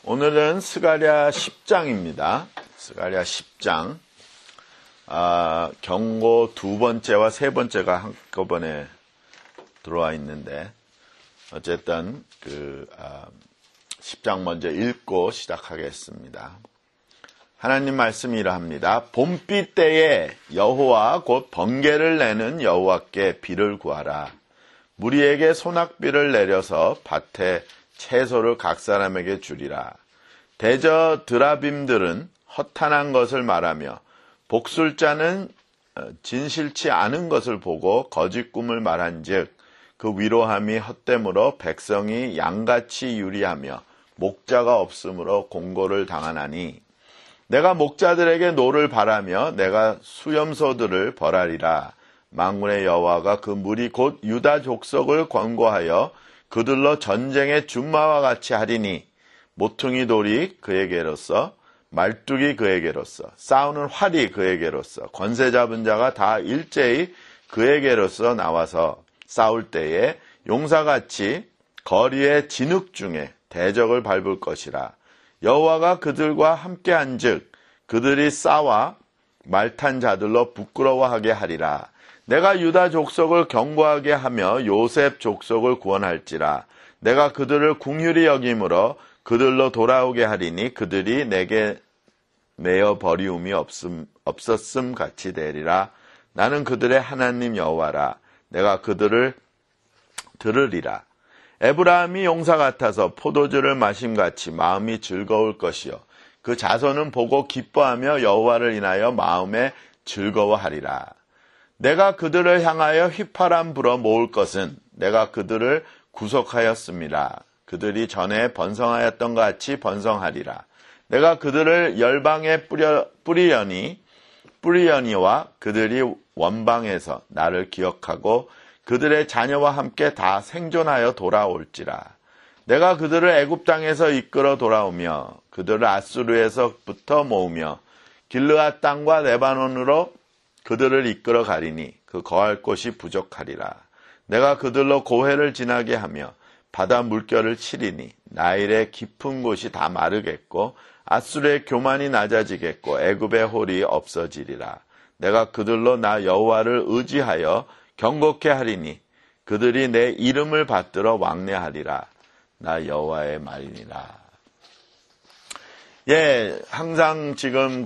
오늘은 스가랴 10장입니다. 스가랴 10장. 경고 두 번째와 세 번째가 한꺼번에 들어와 있는데, 어쨌든 10장 먼저 읽고 시작하겠습니다. 하나님 말씀이 이러합니다. 봄비 때에 여호와 곧 번개를 내는 여호와께 비를 구하라. 무리에게 소낙비를 내려서 밭에 채소를 각 사람에게 주리라. 대저 드라빔들은 허탄한 것을 말하며 복술자는 진실치 않은 것을 보고 거짓 꿈을 말한즉 그 위로함이 헛됨으로 백성이 양같이 유리하며 목자가 없으므로 공고를 당하나니 내가 목자들에게 노를 바라며 내가 수염소들을 벌하리라. 만군의 여호와가 그 무리 곧 유다 족속을 권고하여 그들로 전쟁의 준마와 같이 하리니 모퉁이 돌이 그에게로서 말뚝이 그에게로서 싸우는 활이 그에게로서 권세 잡은 자가 다 일제히 그에게로서 나와서 싸울 때에 용사같이 거리의 진흙 중에 대적을 밟을 것이라. 여호와가 그들과 함께한즉 그들이 싸워 말탄 자들로 부끄러워하게 하리라. 내가 유다 족속을 견고하게 하며 요셉 족속을 구원할지라. 내가 그들을 긍휼히 여김으로 그들로 돌아오게 하리니 그들이 내게 내어 버리움이 없었음 같이 되리라. 나는 그들의 하나님 여호와라. 내가 그들을 들으리라. 에브라임이 용사 같아서 포도주를 마심같이 마음이 즐거울 것이요 그 자손은 보고 기뻐하며 여호와를 인하여 마음에 즐거워하리라. 내가 그들을 향하여 휘파람 불어 모을 것은 내가 그들을 구속하였습니다. 그들이 전에 번성하였던 것 같이 번성하리라. 내가 그들을 열방에 뿌리려니와 그들이 원방에서 나를 기억하고 그들의 자녀와 함께 다 생존하여 돌아올지라. 내가 그들을 애굽 땅에서 이끌어 돌아오며 그들을 아수르에서부터 모으며 길르앗 땅과 레바논으로 그들을 이끌어 가리니 그 거할 곳이 부족하리라. 내가 그들로 고해를 지나게 하며 바다 물결을 치리니 나일의 깊은 곳이 다 마르겠고 아수르의 교만이 낮아지겠고 애굽의 홀이 없어지리라. 내가 그들로 나 여호와를 의지하여 경고케 하리니 그들이 내 이름을 받들어 왕래하리라. 나 여호와의 말이니라. 항상 지금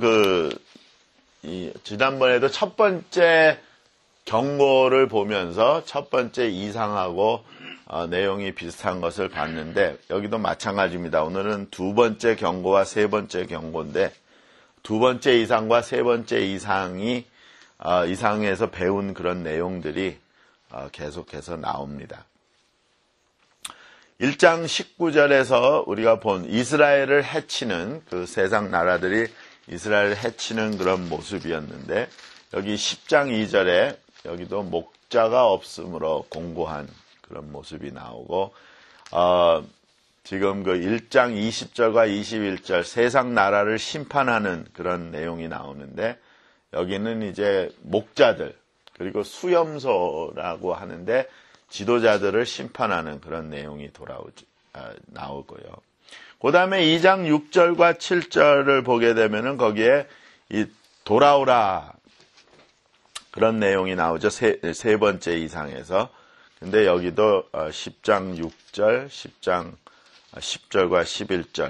지난번에도 첫 번째 경고를 보면서 첫 번째 이상하고 내용이 비슷한 것을 봤는데 여기도 마찬가지입니다. 오늘은 두 번째 경고와 세 번째 경고인데 두 번째 이상과 세 번째 이상에서 배운 그런 내용들이 계속해서 나옵니다. 1장 19절에서 우리가 본 이스라엘을 해치는 그 세상 나라들이 이스라엘을 해치는 그런 모습이었는데 여기 10장 2절에 여기도 목자가 없으므로 공고한 그런 모습이 나오고 지금 그 1장 20절과 21절 세상 나라를 심판하는 그런 내용이 나오는데 여기는 이제 목자들 그리고 수염소라고 하는데 지도자들을 심판하는 그런 내용이 나오고요. 그 다음에 2장 6절과 7절을 보게 되면은 거기에 이 돌아오라 그런 내용이 나오죠. 세 번째 이상에서. 근데 여기도 10장 6절, 10장 10절과 11절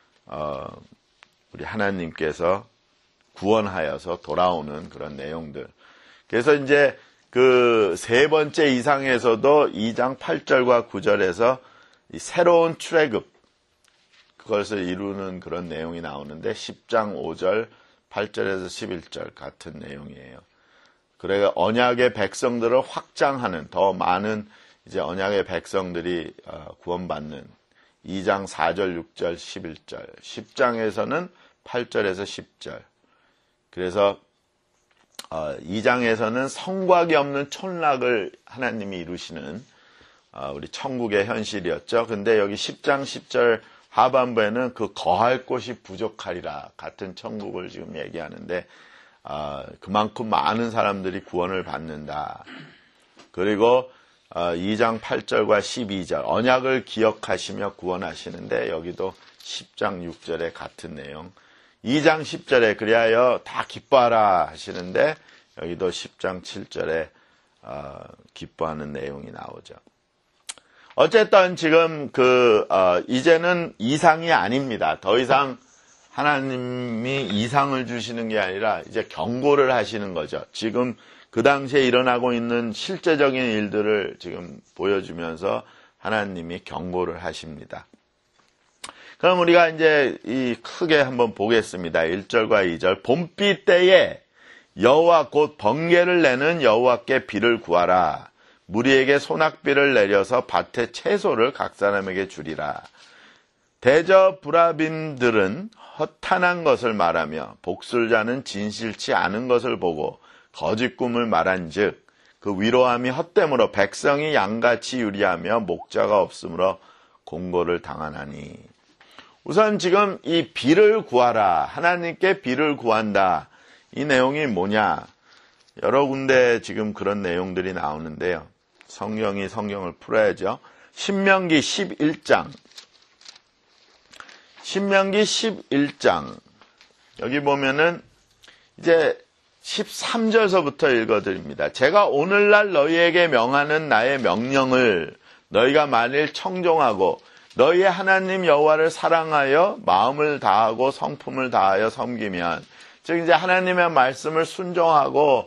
우리 하나님께서 구원하여서 돌아오는 그런 내용들. 그래서 이제 그 세 번째 이상에서도 2장 8절과 9절에서 이 새로운 출애굽 그것을 이루는 그런 내용이 나오는데 10장 5절, 8절에서 11절 같은 내용이에요. 그래서 언약의 백성들을 확장하는 더 많은 이제 언약의 백성들이 구원받는 2장 4절, 6절, 11절, 10장에서는 8절에서 10절. 그래서 2장에서는 성곽이 없는 촌락을 하나님이 이루시는 우리 천국의 현실이었죠. 근데 여기 10장 10절 하반부에는 그 거할 곳이 부족하리라 같은 천국을 지금 얘기하는데 그만큼 많은 사람들이 구원을 받는다. 그리고 2장 8절과 12절 언약을 기억하시며 구원하시는데 여기도 10장 6절에 같은 내용. 2장 10절에 그리하여 다 기뻐하라 하시는데 여기도 10장 7절에 기뻐하는 내용이 나오죠. 어쨌든 지금 이제는 이상이 아닙니다. 더 이상 하나님이 이상을 주시는 게 아니라 이제 경고를 하시는 거죠. 지금 그 당시에 일어나고 있는 실제적인 일들을 지금 보여주면서 하나님이 경고를 하십니다. 그럼 우리가 이제 크게 한번 보겠습니다. 1절과 2절. 봄비 때에 여호와 곧 번개를 내는 여호와께 비를 구하라. 무리에게 소낙비를 내려서 밭의 채소를 각 사람에게 주리라. 대저 브라빔들은 허탄한 것을 말하며 복술자는 진실치 않은 것을 보고 거짓 꿈을 말한즉 그 위로함이 헛됨으로 백성이 양같이 유리하며 목자가 없으므로 공고를 당하나니. 우선 지금 이 비를 구하라. 하나님께 비를 구한다. 이 내용이 뭐냐? 여러 군데 지금 그런 내용들이 나오는데요. 성경이 성경을 풀어야죠. 신명기 11장. 신명기 11장. 여기 보면은 이제 13절서부터 읽어드립니다. 제가 오늘날 너희에게 명하는 나의 명령을 너희가 만일 청종하고 너희의 하나님 여호와를 사랑하여 마음을 다하고 성품을 다하여 섬기면, 즉 이제 하나님의 말씀을 순종하고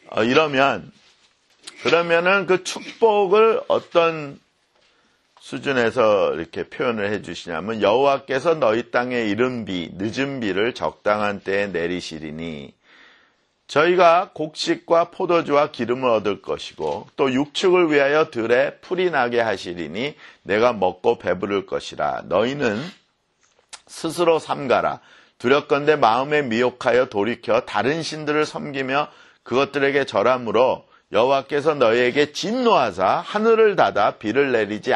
그러면은 그 축복을 어떤 수준에서 이렇게 표현을 해주시냐면 여호와께서 너희 땅에 이른 비, 늦은 비를 적당한 때에 내리시리니 저희가 곡식과 포도주와 기름을 얻을 것이고 또 육축을 위하여 들에 풀이 나게 하시리니 내가 먹고 배부를 것이라. 너희는 스스로 삼가라. 두렵건대 마음에 미혹하여 돌이켜 다른 신들을 섬기며 그것들에게 절함으로 여호와께서 너희에게 진노하사 하늘을 닫아 비를 내리지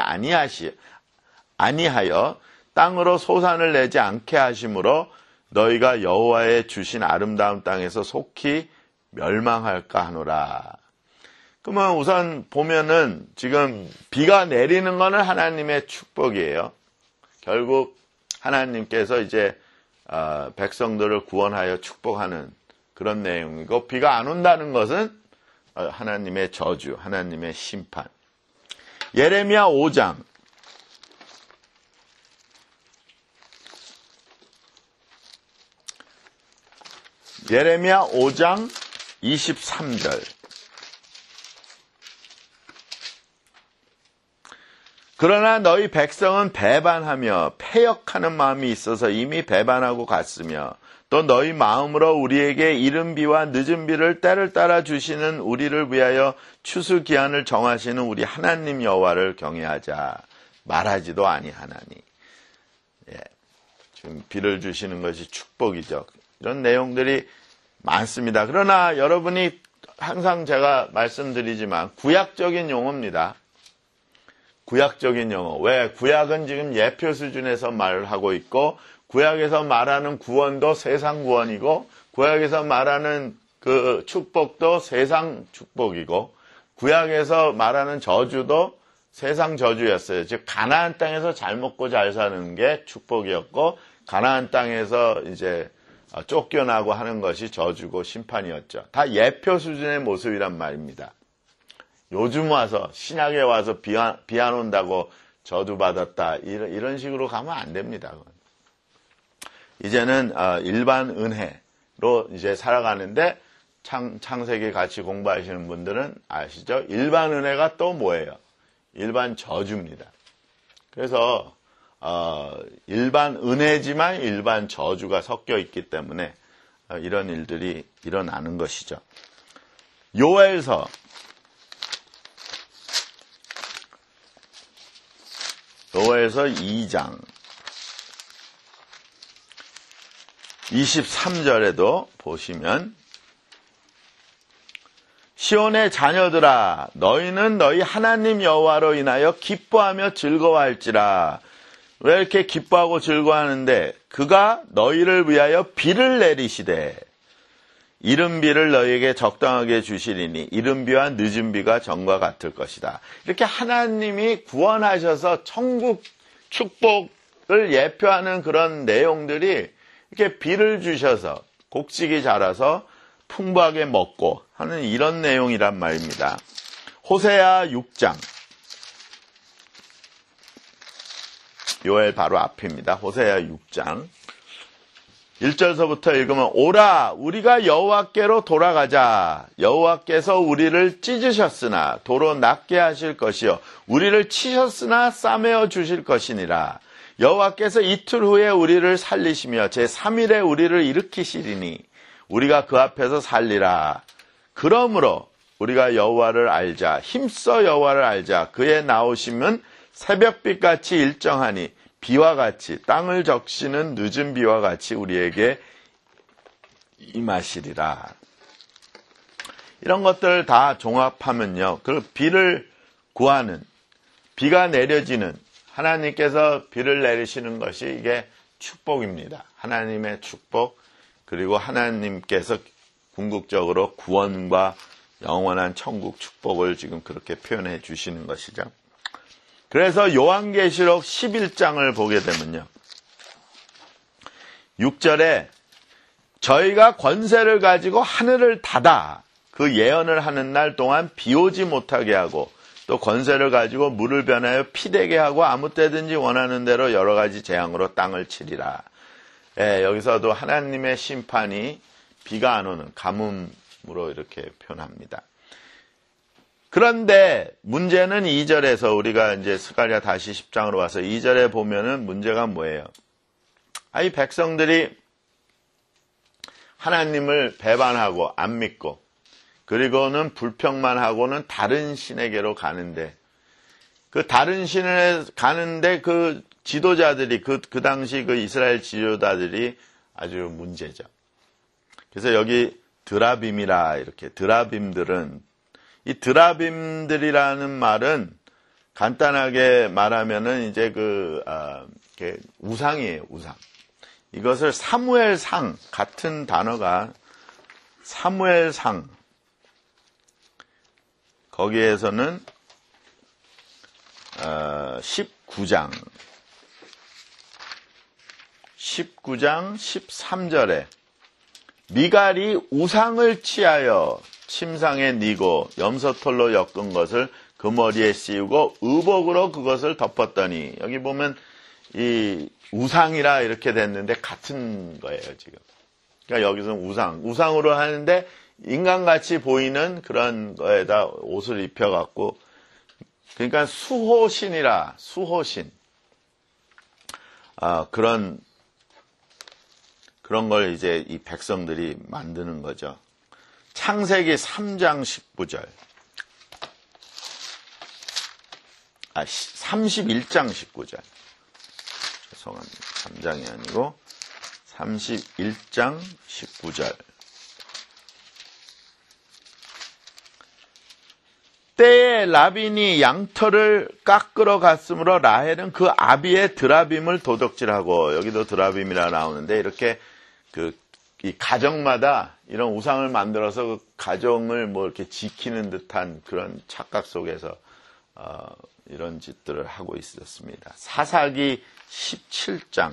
아니하여 땅으로 소산을 내지 않게 하심으로 너희가 여호와의 주신 아름다운 땅에서 속히 멸망할까 하노라. 그러면 우선 보면은 지금 비가 내리는 것은 하나님의 축복이에요. 결국 하나님께서 이제 백성들을 구원하여 축복하는 그런 내용이고, 비가 안 온다는 것은 하나님의 저주, 하나님의 심판. 예레미야 5장. 예레미야 5장 23절. 그러나 너희 백성은 배반하며 패역하는 마음이 있어서 이미 배반하고 갔으며 또 너희 마음으로 우리에게 이른 비와 늦은 비를 때를 따라 주시는 우리를 위하여 추수 기한을 정하시는 우리 하나님 여호와를 경외하자 말하지도 아니하나니. 지금 비를 주시는 것이 축복이죠. 이런 내용들이 많습니다. 그러나 여러분이 항상 제가 말씀드리지만 구약적인 용어입니다. 구약적인 용어. 왜? 구약은 지금 예표 수준에서 말을 하고 있고, 구약에서 말하는 구원도 세상 구원이고, 구약에서 말하는 그 축복도 세상 축복이고, 구약에서 말하는 저주도 세상 저주였어요. 즉 가나안 땅에서 잘 먹고 잘 사는 게 축복이었고, 가나안 땅에서 이제 쫓겨나고 하는 것이 저주고 심판이었죠. 다 예표 수준의 모습이란 말입니다. 요즘 와서 신약에 와서 비 안 온다고 저주받았다 이런 식으로 가면 안 됩니다. 이제는 일반 은혜로 이제 살아가는데, 창세기 같이 공부하시는 분들은 아시죠? 일반 은혜가 또 뭐예요? 일반 저주입니다. 그래서 일반 은혜지만 일반 저주가 섞여 있기 때문에 이런 일들이 일어나는 것이죠. 요엘서 2장 23절에도 보시면 시온의 자녀들아 너희는 너희 하나님 여호와로 인하여 기뻐하며 즐거워할지라. 왜 이렇게 기뻐하고 즐거워하는데? 그가 너희를 위하여 비를 내리시되. 이른 비를 너희에게 적당하게 주시리니 이른 비와 늦은 비가 전과 같을 것이다. 이렇게 하나님이 구원하셔서 천국 축복을 예표하는 그런 내용들이 이렇게 비를 주셔서 곡식이 자라서 풍부하게 먹고 하는 이런 내용이란 말입니다. 호세아 6장 요엘 바로 앞입니다. 호세아 6장 1절서부터 읽으면 오라 우리가 여호와께로 돌아가자. 여호와께서 우리를 찢으셨으나 도로 낫게 하실 것이요 우리를 치셨으나 싸매어 주실 것이니라. 여호와께서 이틀 후에 우리를 살리시며 제3일에 우리를 일으키시리니 우리가 그 앞에서 살리라. 그러므로 우리가 여호와를 알자. 힘써 여호와를 알자. 그의 나오심은 새벽빛같이 일정하니 비와 같이 땅을 적시는 늦은 비와 같이 우리에게 임하시리라. 이런 것들을 다 종합하면요. 그 비를 구하는, 비가 내려지는, 하나님께서 비를 내리시는 것이 이게 축복입니다. 하나님의 축복, 그리고 하나님께서 궁극적으로 구원과 영원한 천국 축복을 지금 그렇게 표현해 주시는 것이죠. 그래서 요한계시록 11장을 보게 되면요. 6절에 저희가 권세를 가지고 하늘을 닫아 그 예언을 하는 날 동안 비 오지 못하게 하고 또 권세를 가지고 물을 변하여 피되게 하고 아무 때든지 원하는 대로 여러 가지 재앙으로 땅을 치리라. 예, 여기서도 하나님의 심판이 비가 안 오는 가뭄으로 이렇게 표현합니다. 그런데 문제는 2절에서 우리가 이제 스가랴 다시 10장으로 와서 2절에 보면은 문제가 뭐예요? 이 백성들이 하나님을 배반하고 안 믿고 그리고는 불평만 하고는 다른 신에게로 가는데 그 다른 신에 가는데 그 지도자들이 그 당시 그 이스라엘 지도자들이 아주 문제죠. 그래서 여기 드라빔이라 이렇게 드라빔들은 이 드라빔들이라는 말은 간단하게 말하면은 이제 우상이에요, 우상. 이것을 사무엘상 같은 단어가 사무엘상 거기에서는 19장 13절에 미갈이 우상을 취하여 침상에 니고 염소털로 엮은 것을 그 머리에 씌우고 의복으로 그것을 덮었더니 여기 보면 이 우상이라 이렇게 됐는데 같은 거예요 지금. 그러니까 여기서는 우상으로 하는데 인간같이 보이는 그런 거에다 옷을 입혀갖고 그러니까 수호신이라 수호신 그런 걸 이제 이 백성들이 만드는 거죠. 창세기 3장 19절 31장 19절 죄송합니다. 3장이 아니고 31장 19절 때에 라빈이 양털을 깎으러 갔으므로 라헬은 그 아비의 드라빔을 도둑질하고 여기도 드라빔이라 나오는데 이렇게 이 가정마다 이런 우상을 만들어서 그 가정을 뭐 이렇게 지키는 듯한 그런 착각 속에서 이런 짓들을 하고 있었습니다. 사사기 17장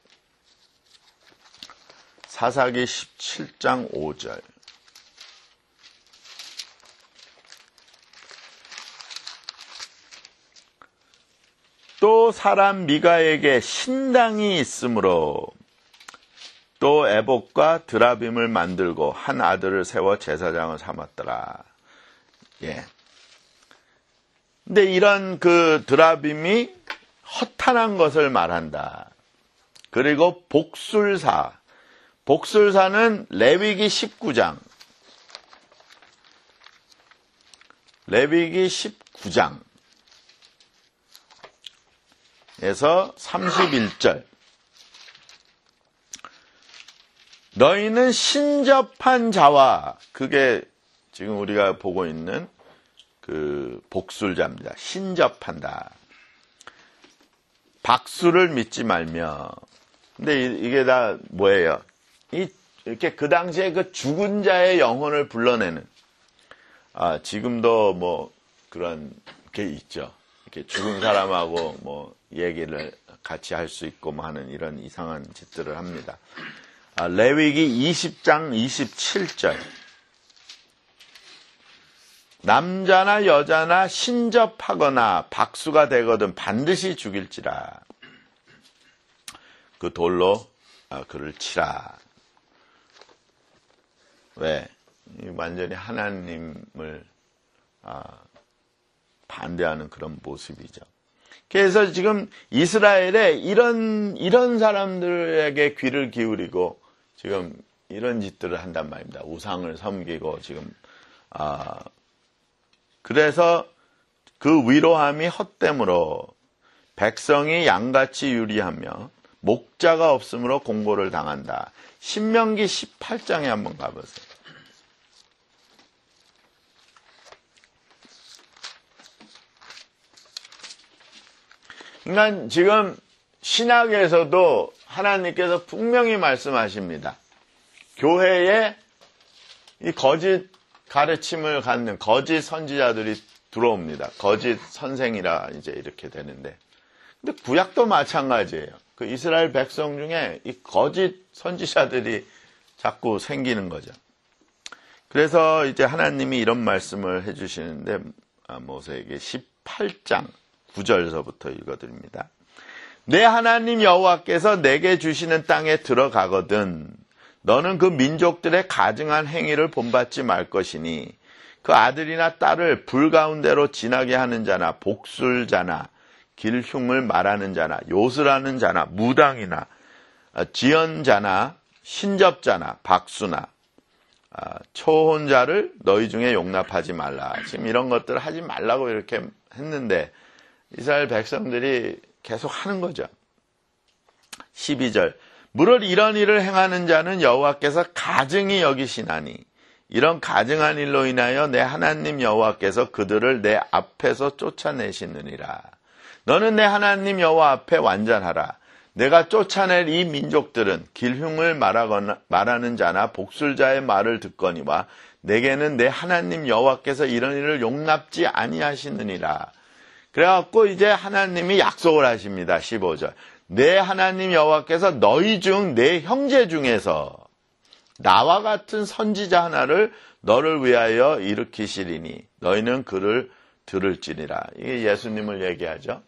5절 또 사람 미가에게 신당이 있으므로 또 에봇과 드라빔을 만들고 한 아들을 세워 제사장을 삼았더라. 예. 근데 이런 그 드라빔이 허탄한 것을 말한다. 그리고 복술사는 레위기 19장. 레위기 19장. 에서 31절. 너희는 신접한 자와 그게 지금 우리가 보고 있는 그 복술자입니다. 신접한다. 박수를 믿지 말며. 근데 이게 다 뭐예요? 이 이렇게 그 당시에 그 죽은 자의 영혼을 불러내는, 지금도 뭐 그런 게 있죠. 이렇게 죽은 사람하고 뭐 얘기를 같이 할 수 있고 뭐 하는 이런 이상한 짓들을 합니다. 레위기 20장 27절. 남자나 여자나 신접하거나 박수가 되거든 반드시 죽일지라. 그 돌로 그를 치라. 왜? 완전히 하나님을 반대하는 그런 모습이죠. 그래서 지금 이스라엘에 이런 사람들에게 귀를 기울이고 지금 이런 짓들을 한단 말입니다. 우상을 섬기고 지금 그래서 그 위로함이 헛됨으로 백성이 양같이 유리하며 목자가 없으므로 공고를 당한다. 신명기 18장에 한번 가보세요. 그러니까 지금 신학에서도 하나님께서 분명히 말씀하십니다. 교회에 이 거짓 가르침을 갖는 거짓 선지자들이 들어옵니다. 거짓 선생이라 이제 이렇게 되는데. 근데 구약도 마찬가지예요. 그 이스라엘 백성 중에 이 거짓 선지자들이 자꾸 생기는 거죠. 그래서 이제 하나님이 이런 말씀을 해주시는데, 모세에게 18장 9절서부터 읽어드립니다. 내 하나님 여호와께서 내게 주시는 땅에 들어가거든 너는 그 민족들의 가증한 행위를 본받지 말 것이니 그 아들이나 딸을 불 가운데로 지나게 하는 자나 복술자나 길흉을 말하는 자나 요술하는 자나 무당이나 지연자나 신접자나 박수나 초혼자를 너희 중에 용납하지 말라. 지금 이런 것들을 하지 말라고 이렇게 했는데 이스라엘 백성들이 계속 하는 거죠. 12절 무릇 이런 일을 행하는 자는 여호와께서 가증히 여기시나니 이런 가증한 일로 인하여 내 하나님 여호와께서 그들을 내 앞에서 쫓아내시느니라. 너는 내 하나님 여호와 앞에 완전하라. 내가 쫓아낼 이 민족들은 길흉을 말하는 자나 복술자의 말을 듣거니와 내게는 내 하나님 여호와께서 이런 일을 용납지 아니하시느니라. 그래갖고 이제 하나님이 약속을 하십니다. 15절. 내 하나님 여호와께서 너희 중 내 형제 중에서 나와 같은 선지자 하나를 너를 위하여 일으키시리니 너희는 그를 들을지니라. 이게 예수님을 얘기하죠.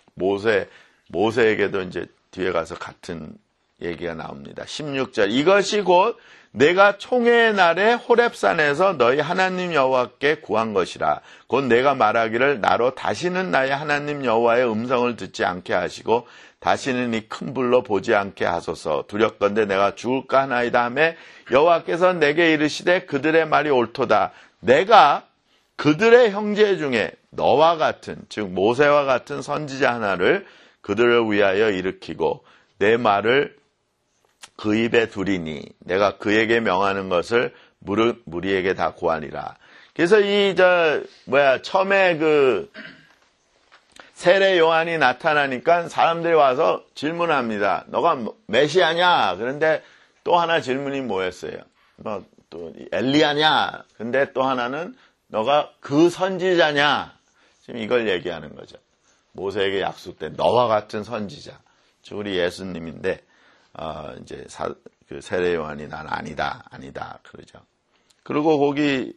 모세에게도 이제 뒤에 가서 같은 얘기가 나옵니다. 16절. 이것이 곧 내가 총회의 날에 호렙산에서 너희 하나님 여호와께 구한 것이라. 곧 내가 말하기를 나로 다시는 나의 하나님 여호와의 음성을 듣지 않게 하시고 다시는 이 큰 불로 보지 않게 하소서. 두렵건대 내가 죽을까 하나이다 하매 여호와께서 내게 이르시되 그들의 말이 옳도다. 내가 그들의 형제 중에 너와 같은 즉 모세와 같은 선지자 하나를 그들을 위하여 일으키고 내 말을 그 입에 두리니 내가 그에게 명하는 것을 무리에게 다 고하니라. 그래서 처음에 그 세례 요한이 나타나니까 사람들이 와서 질문합니다. 너가 메시아냐? 그런데 또 하나 질문이 뭐였어요? 너 또 엘리야냐? 근데 또 하나는 너가 그 선지자냐? 지금 이걸 얘기하는 거죠. 모세에게 약속된 너와 같은 선지자. 즉 우리 예수님인데 이제 그 세례 요한이 난 아니다 그러죠. 그리고 거기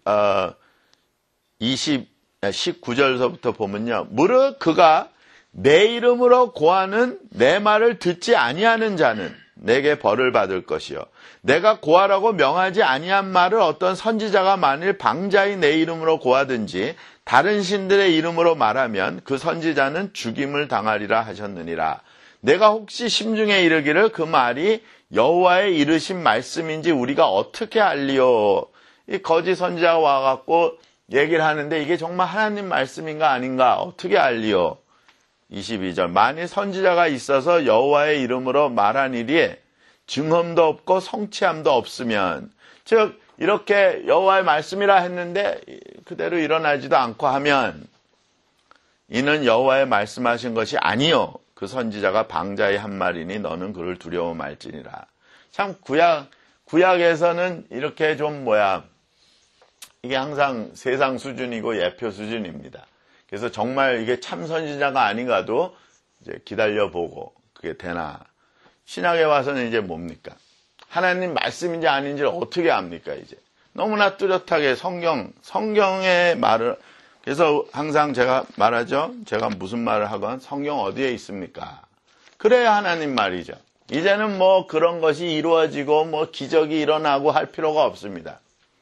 19절서부터 보면요. 무릇 그가 내 이름으로 고하는 내 말을 듣지 아니하는 자는 내게 벌을 받을 것이요. 내가 고하라고 명하지 아니한 말을 어떤 선지자가 만일 방자히 내 이름으로 고하든지 다른 신들의 이름으로 말하면 그 선지자는 죽임을 당하리라 하셨느니라. 내가 혹시 심중에 이르기를 그 말이 여호와의 이르신 말씀인지 우리가 어떻게 알리요? 이 거짓 선지자가 와갖고 얘기를 하는데 이게 정말 하나님 말씀인가 아닌가 어떻게 알리요? 22절 만일 선지자가 있어서 여호와의 이름으로 말한 일이 증언도 없고 성취함도 없으면 즉 이렇게 여호와의 말씀이라 했는데 그대로 일어나지도 않고 하면 이는 여호와의 말씀하신 것이 아니요 그 선지자가 방자의 한 말이니 너는 그를 두려워 말지니라. 참 구약에서는 이렇게 좀 이게 항상 세상 수준이고 예표 수준입니다. 그래서 정말 이게 참 선지자가 아닌가도 이제 기다려보고 그게 되나. 신약에 와서는 이제 뭡니까? 하나님 말씀인지 아닌지를 어떻게 압니까, 이제? 너무나 뚜렷하게 성경의 말을, 그래서 항상 제가 말하죠. 제가 무슨 말을 하건 성경 어디에 있습니까? 그래야 하나님 말이죠. 이제는 뭐 그런 것이 이루어지고 뭐 기적이 일어나고 할 필요가 없습니다.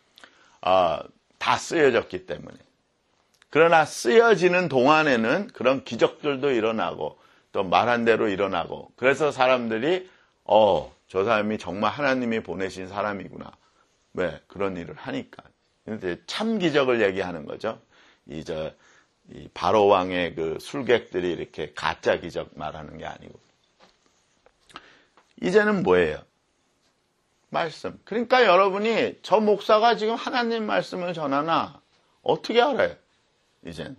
다 쓰여졌기 때문에. 그러나 쓰여지는 동안에는 그런 기적들도 일어나고 또 말한 대로 일어나고 그래서 사람들이 저 사람이 정말 하나님이 보내신 사람이구나. 왜? 그런 일을 하니까. 근데 참 기적을 얘기하는 거죠. 이 바로 왕의 그 술객들이 이렇게 가짜 기적 말하는 게 아니고. 이제는 뭐예요? 말씀. 그러니까 여러분이 저 목사가 지금 하나님 말씀을 전하나 어떻게 알아요? 이젠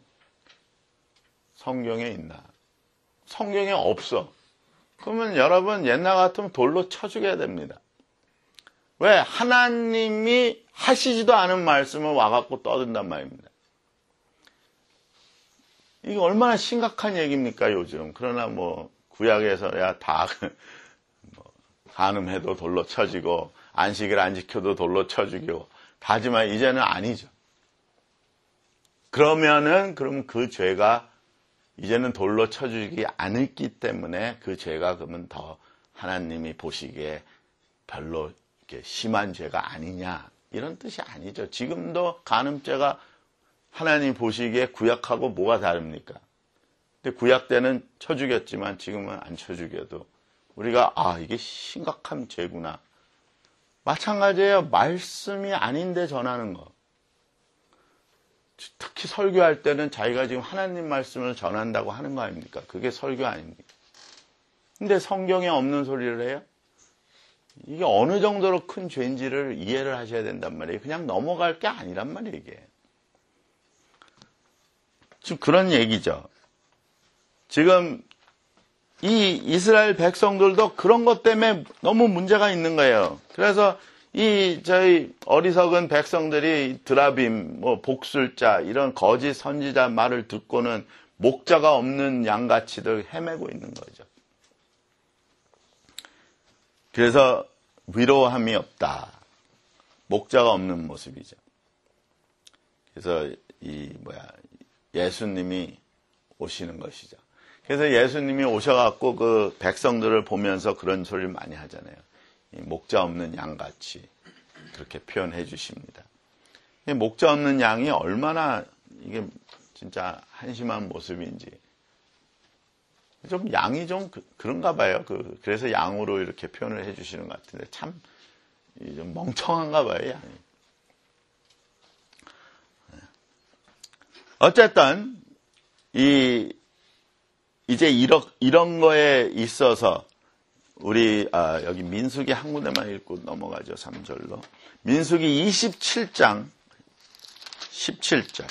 성경에 있나? 성경에 없어. 그러면 여러분 옛날 같으면 돌로 쳐 죽여야 됩니다. 왜? 하나님이 하시지도 않은 말씀을 와갖고 떠든단 말입니다. 이게 얼마나 심각한 얘기입니까, 요즘. 그러나 뭐 구약에서야 다 간음해도 돌로 쳐지고 안식일 안 지켜도 돌로 쳐 죽이고 하지만 이제는 아니죠. 그럼 그 죄가 이제는 돌로 쳐 죽이지 않았기 때문에 그 죄가 그러면 더 하나님이 보시기에 별로 이렇게 심한 죄가 아니냐 이런 뜻이 아니죠. 지금도 간음죄가 하나님 보시기에 구약하고 뭐가 다릅니까? 근데 구약 때는 쳐 죽였지만 지금은 안 쳐 죽여도 우리가 이게 심각한 죄구나. 마찬가지예요. 말씀이 아닌데 전하는 거. 특히 설교할 때는 자기가 지금 하나님 말씀을 전한다고 하는 거 아닙니까? 그게 설교 아닙니까? 근데 성경에 없는 소리를 해요? 이게 어느 정도로 큰 죄인지를 이해를 하셔야 된단 말이에요. 그냥 넘어갈 게 아니란 말이에요, 이게. 지금 그런 얘기죠. 지금 이 이스라엘 백성들도 그런 것 때문에 너무 문제가 있는 거예요. 그래서 저희 어리석은 백성들이 드라빔, 복술자, 이런 거짓 선지자 말을 듣고는 목자가 없는 양같이들 헤매고 있는 거죠. 그래서 위로함이 없다. 목자가 없는 모습이죠. 그래서 예수님이 오시는 것이죠. 그래서 예수님이 오셔갖고 그 백성들을 보면서 그런 소리를 많이 하잖아요. 목자 없는 양같이 그렇게 표현해 주십니다. 목자 없는 양이 얼마나 이게 진짜 한심한 모습인지. 좀 양이 좀 그런가 봐요. 그래서 양으로 이렇게 표현을 해 주시는 것 같은데 참 좀 멍청한가 봐요, 양이. 어쨌든 이제 이런 거에 있어서 우리 여기 민수기 한 군데만 읽고 넘어가죠. 3절로. 민수기 27장 17절.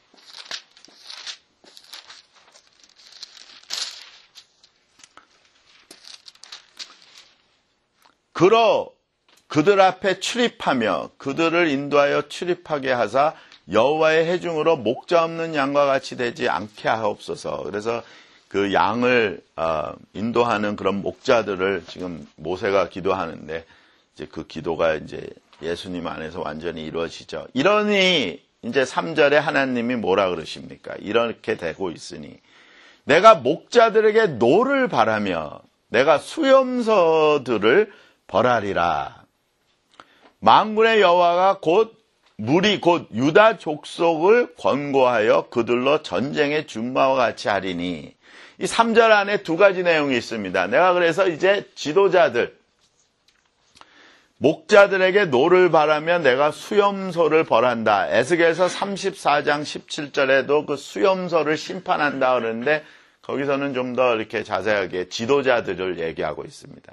그들 앞에 출입하며 그들을 인도하여 출입하게 하사 여호와의 회중으로 목자 없는 양과 같이 되지 않게 하옵소서. 그래서 그 양을 인도하는 그런 목자들을 지금 모세가 기도하는데 이제 그 기도가 이제 예수님 안에서 완전히 이루어지죠. 이러니 이제 3절에 하나님이 뭐라 그러십니까? 이렇게 되고 있으니 내가 목자들에게 노를 바라며 내가 수염서들을 벌하리라. 만군의 여호와가 무리 곧 유다 족속을 권고하여 그들로 전쟁의 준마와 같이 하리니. 이 3절 안에 두 가지 내용이 있습니다. 내가 그래서 이제 지도자들, 목자들에게 노를 바라며 내가 수염소를 벌한다. 에스겔서 34장 17절에도 그 수염소를 심판한다 그러는데 거기서는 좀 더 이렇게 자세하게 지도자들을 얘기하고 있습니다.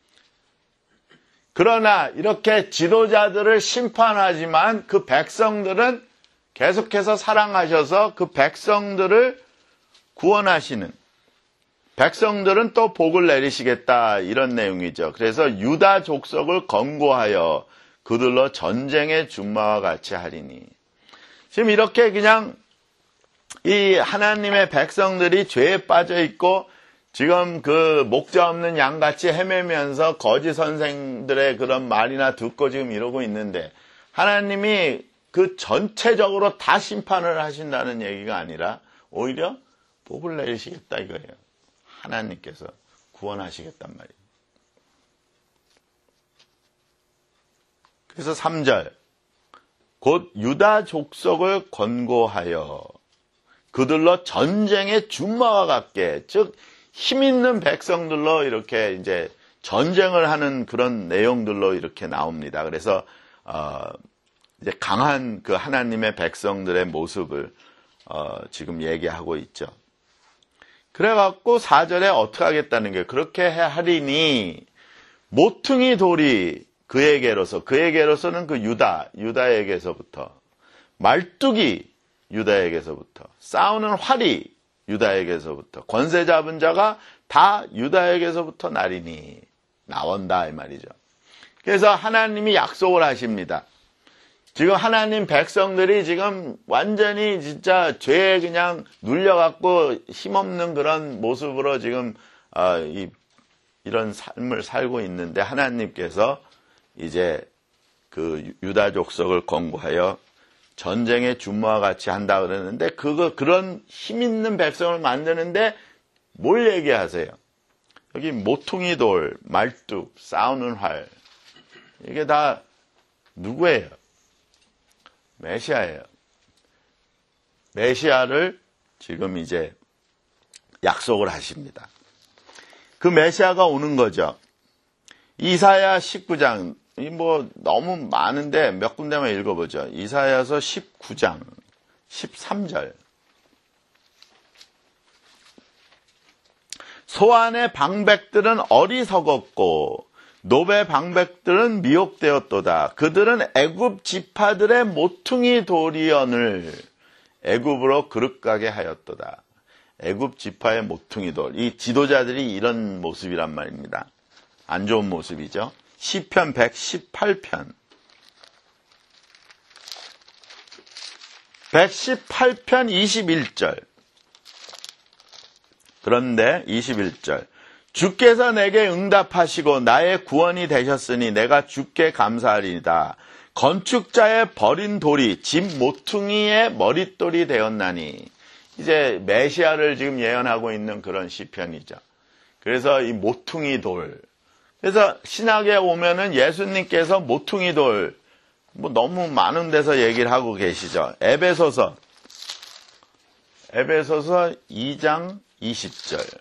그러나 이렇게 지도자들을 심판하지만 그 백성들은 계속해서 사랑하셔서 그 백성들을 구원하시는, 백성들은 또 복을 내리시겠다 이런 내용이죠. 그래서 유다 족속을 권고하여 그들로 전쟁의 준마와 같이 하리니. 지금 이렇게 그냥 이 하나님의 백성들이 죄에 빠져 있고 지금 그 목자 없는 양같이 헤매면서 거짓 선생들의 그런 말이나 듣고 지금 이러고 있는데 하나님이 그 전체적으로 다 심판을 하신다는 얘기가 아니라 오히려 복을 내리시겠다 이거예요. 하나님께서 구원하시겠단 말이에요. 그래서 3절 곧 유다 족속을 권고하여 그들로 전쟁의 준마와 같게, 즉 힘있는 백성들로 이렇게 이제 전쟁을 하는 그런 내용들로 이렇게 나옵니다. 그래서 이제 강한 그 하나님의 백성들의 모습을 지금 얘기하고 있죠. 그래갖고 4절에 어떻게 하겠다는 게 그렇게 하리니 모퉁이 돌이 그에게로서는 그 유다에게서부터 말뚝이 유다에게서부터 싸우는 활이 유다에게서부터 권세 잡은 자가 다 유다에게서부터 나리니 나온다 이 말이죠. 그래서 하나님이 약속을 하십니다. 지금 하나님 백성들이 지금 완전히 진짜 죄에 그냥 눌려갖고 힘없는 그런 모습으로 지금 이런 삶을 살고 있는데 하나님께서 이제 그 유다 족속을 권고하여 전쟁의 준마와 같이 한다 그러는데 그런 힘 있는 백성을 만드는데 뭘 얘기하세요? 여기 모퉁이 돌, 말뚝, 싸우는 활 이게 다 누구예요? 메시아예요. 메시아를 지금 이제 약속을 하십니다. 그 메시아가 오는 거죠. 이사야 19장 뭐 너무 많은데 몇 군데만 읽어보죠. 이사야서 19장 13절 소안의 방백들은 어리석었고 노베 방백들은 미혹되었도다. 그들은 애굽 지파들의 모퉁이 돌이언을 애굽으로 그릇 가게 하였도다. 애굽 지파의 모퉁이 돌. 이 지도자들이 이런 모습이란 말입니다. 안 좋은 모습이죠. 시편 118편 21절 그런데 21절 주께서 내게 응답하시고 나의 구원이 되셨으니 내가 주께 감사하리이다. 건축자의 버린 돌이 집 모퉁이의 머릿돌이 되었나니. 이제 메시아를 지금 예언하고 있는 그런 시편이죠. 그래서 이 모퉁이 돌. 그래서 신학에 오면은 예수님께서 모퉁이 돌 뭐 너무 많은 데서 얘기를 하고 계시죠. 에베소서 2장 20절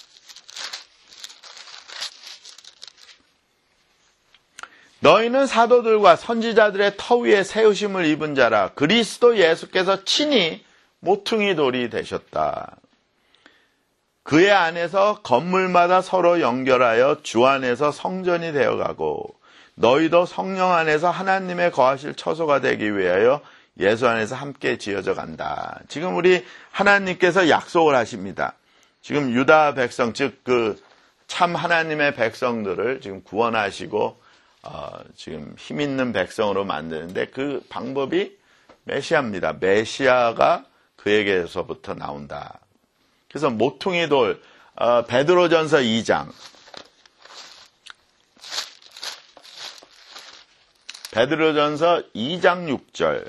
너희는 사도들과 선지자들의 터 위에 세우심을 입은 자라. 그리스도 예수께서 친히 모퉁이 돌이 되셨다. 그의 안에서 건물마다 서로 연결하여 주 안에서 성전이 되어가고 너희도 성령 안에서 하나님의 거하실 처소가 되기 위하여 예수 안에서 함께 지어져 간다. 지금 우리 하나님께서 약속을 하십니다. 지금 유다 백성, 즉 그 참 하나님의 백성들을 지금 구원하시고 지금 힘 있는 백성으로 만드는데 그 방법이 메시아입니다. 메시아가 그에게서부터 나온다. 그래서 모퉁이 돌, 베드로전서 2장. 베드로전서 2장 6절.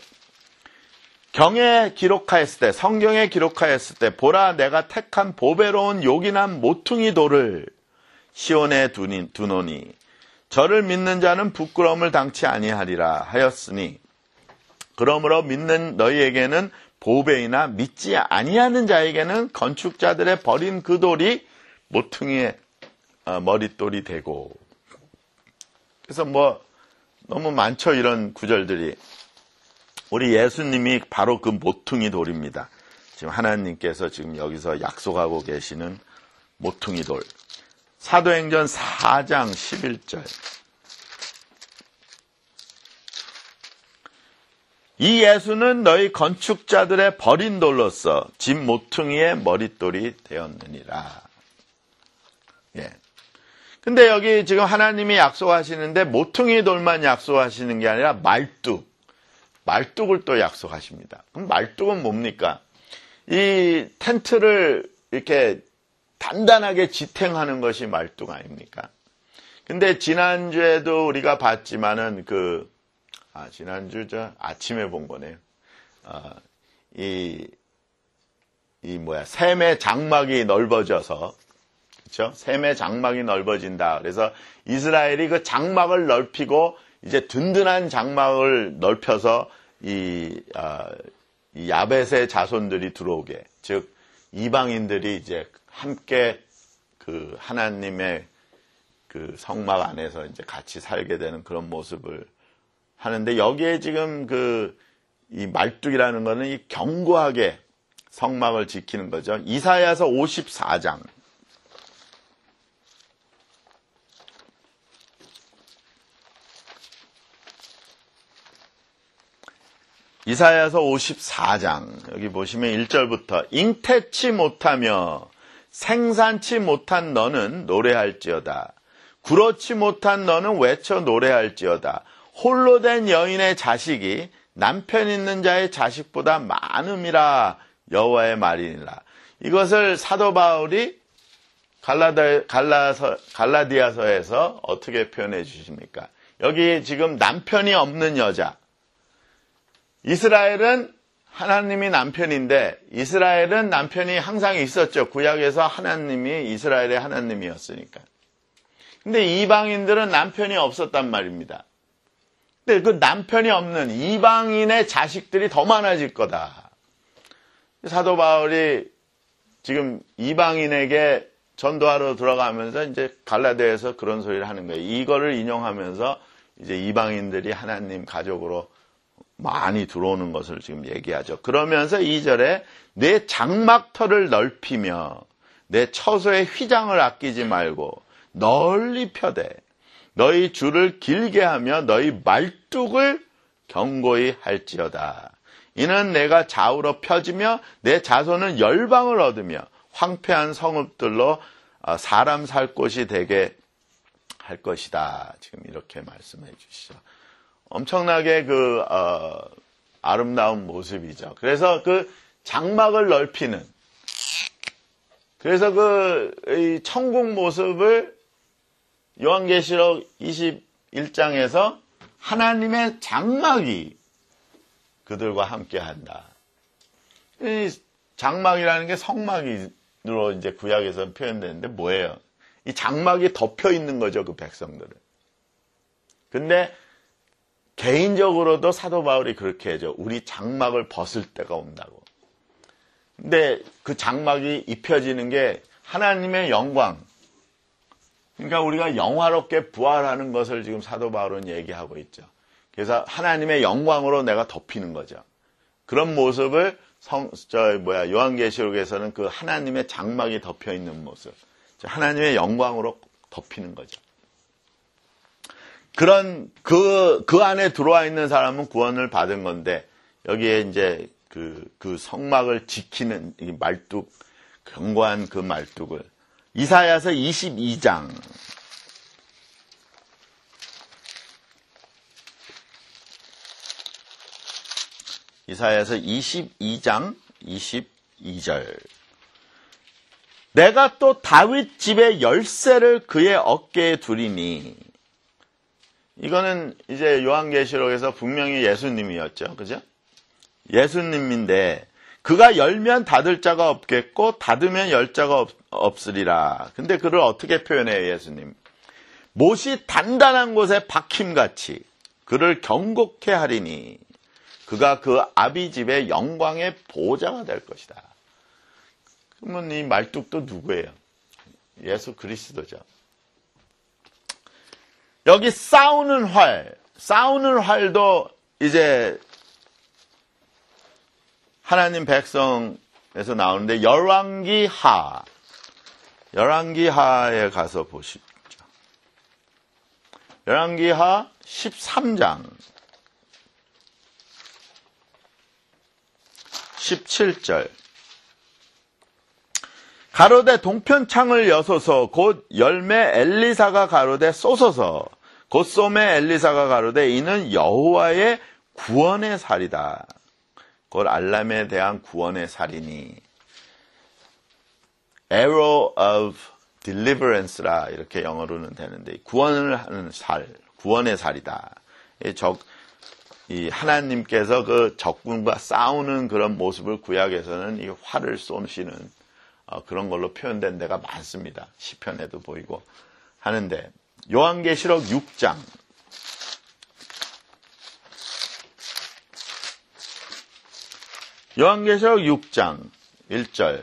경에 기록하였을 때, 성경에 기록하였을 때, 보라 내가 택한 보배로운 요긴한 모퉁이 돌을 시온에 두노니 저를 믿는 자는 부끄러움을 당치 아니하리라 하였으니 그러므로 믿는 너희에게는 보배이나 믿지 아니하는 자에게는 건축자들의 버린 그 돌이 모퉁이의 머릿돌이 되고. 그래서 뭐 너무 많죠, 이런 구절들이. 우리 예수님이 바로 그 모퉁이 돌입니다. 지금 하나님께서 지금 여기서 약속하고 계시는 모퉁이 돌. 사도행전 4장 11절. 이 예수는 너희 건축자들의 버린 돌로서 집 모퉁이의 머릿돌이 되었느니라. 예. 근데 여기 지금 하나님이 약속하시는데 모퉁이 돌만 약속하시는 게 아니라 말뚝을 또 약속하십니다. 그럼 말뚝은 뭡니까? 이 텐트를 이렇게 단단하게 지탱하는 것이 말뚝 아닙니까? 근데 지난주에도 우리가 봤지만은 지난주 아침에 본 거네요. 셈의 장막이 넓어져서, 그렇죠? 셈의 장막이 넓어진다. 그래서 이스라엘이 그 장막을 넓히고 이제 든든한 장막을 넓혀서 이 야벳의 자손들이 들어오게, 즉 이방인들이 이제 함께 그 하나님의 그 성막 안에서 이제 같이 살게 되는 그런 모습을 하는데, 여기에 지금 이 말뚝이라는 거는 이 견고하게 성막을 지키는 거죠. 이사야서 54장. 이사야서 54장. 여기 보시면 1절부터 잉태치 못하며 생산치 못한 너는 노래할지어다. 구렇지 못한 너는 외쳐 노래할지어다. 홀로 된 여인의 자식이 남편 있는 자의 자식보다 많음이라 여호와의 말이니라. 이것을 사도 바울이 갈라디아서에서 어떻게 표현해 주십니까? 여기 지금 남편이 없는 여자. 이스라엘은 하나님이 남편인데, 이스라엘은 남편이 항상 있었죠. 구약에서 하나님이 이스라엘의 하나님이었으니까. 근데 이방인들은 남편이 없었단 말입니다. 근데 그 남편이 없는 이방인의 자식들이 더 많아질 거다. 사도 바울이 지금 이방인에게 전도하러 들어가면서 이제 갈라디아에서 그런 소리를 하는 거예요. 이거를 인용하면서 이제 이방인들이 하나님 가족으로 많이 들어오는 것을 지금 얘기하죠. 그러면서 2절에 내 장막터를 넓히며 내 처소의 휘장을 아끼지 말고 널리 펴되 너희 줄을 길게 하며 너희 말뚝을 견고히 할지어다. 이는 내가 좌우로 펴지며 내 자손은 열방을 얻으며 황폐한 성읍들로 사람 살 곳이 되게 할 것이다. 지금 이렇게 말씀해 주시죠. 엄청나게 아름다운 모습이죠. 그래서 그 장막을 넓히는, 그래서 이 천국 모습을 요한계시록 21장에서 하나님의 장막이 그들과 함께 한다. 이 장막이라는 게 성막으로 이제 구약에서 표현되는데 뭐예요? 이 장막이 덮여 있는 거죠, 그 백성들은. 근데 개인적으로도 사도 바울이 그렇게 하죠. 우리 장막을 벗을 때가 온다고. 근데 그 장막이 입혀지는 게 하나님의 영광. 그러니까 우리가 영화롭게 부활하는 것을 지금 사도 바울은 얘기하고 있죠. 그래서 하나님의 영광으로 내가 덮이는 거죠. 그런 모습을 요한계시록에서는 그 하나님의 장막이 덮여 있는 모습, 하나님의 영광으로 덮이는 거죠. 그런 그 안에 들어와 있는 사람은 구원을 받은 건데, 여기에 이제 그 성막을 지키는 이 말뚝, 견고한 그 말뚝을 이사야서 22장. 이사야서 22장 22절. 내가 또 다윗 집의 열쇠를 그의 어깨에 두리니. 이거는 이제 요한계시록에서 분명히 예수님이었죠. 그죠? 예수님인데 그가 열면 닫을 자가 없겠고 닫으면 열 자가 없으리라. 근데 그를 어떻게 표현해요, 예수님? 못이 단단한 곳에 박힘같이 그를 경고케 하리니 그가 그 아비 집의 영광의 보좌가 될 것이다. 그러면 이 말뚝도 누구예요? 예수 그리스도죠. 여기 싸우는 활도 이제 하나님 백성에서 나오는데 열왕기하에 가서 보십시오. 열왕기하 13장 17절. 가로되 동편창을 여소서 곧 열매 엘리사가 가로되 쏘소서 곧 쏘매 엘리사가 가로되 이는 여호와의 구원의 살이다. 곧 알람에 대한 구원의 살이니 arrow of deliverance라 이렇게 영어로는 되는데 구원을 하는 살, 구원의 살이다. 이 하나님께서 그 적군과 싸우는 그런 모습을 구약에서는 이 활을 쏘시는 그런 걸로 표현된 데가 많습니다. 시편에도 보이고 하는데 요한계시록 6장 요한계시록 6장 1절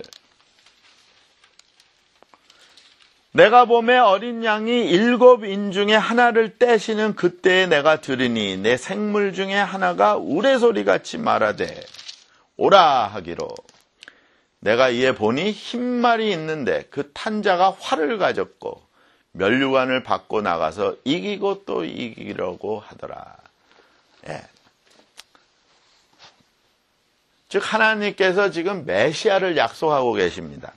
내가 보매 어린 양이 7인 중에 하나를 떼시는 그때에 내가 들으니 내 생물 중에 하나가 우레소리같이 말하되 오라 하기로 내가 이에 보니 흰 말이 있는데 그 탄자가 활을 가졌고 면류관을 받고 나가서 이기고 또 이기려고 하더라. 예. 즉 하나님께서 지금 메시아를 약속하고 계십니다.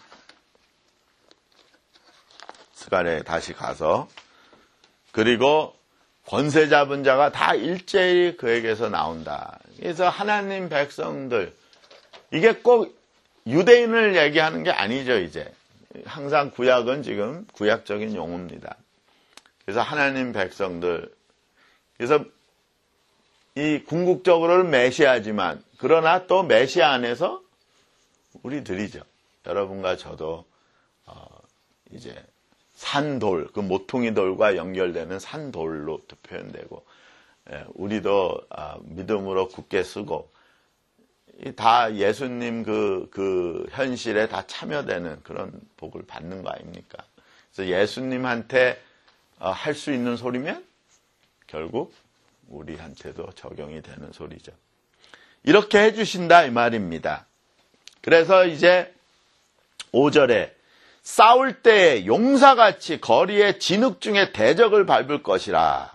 스가랴에 다시 가서 그리고 권세 잡은 자가 다 일제히 그에게서 나온다. 그래서 하나님 백성들 이게 꼭 유대인을 얘기하는 게 아니죠. 이제 항상 구약은 지금 구약적인 용어입니다. 그래서 하나님 백성들 그래서 이 궁극적으로는 메시아지만 그러나 또 메시아 안에서 우리들이죠. 여러분과 저도 이제 산돌, 그 모퉁이 돌과 연결되는 산돌로 표현되고 우리도 믿음으로 굳게 쓰고 다 예수님 그 현실에 다 참여되는 그런 복을 받는 거 아닙니까? 그래서 예수님한테 할 수 있는 소리면 결국 우리한테도 적용이 되는 소리죠. 이렇게 해주신다 이 말입니다. 그래서 이제 5절에 싸울 때에 용사같이 거리의 진흙 중에 대적을 밟을 것이라.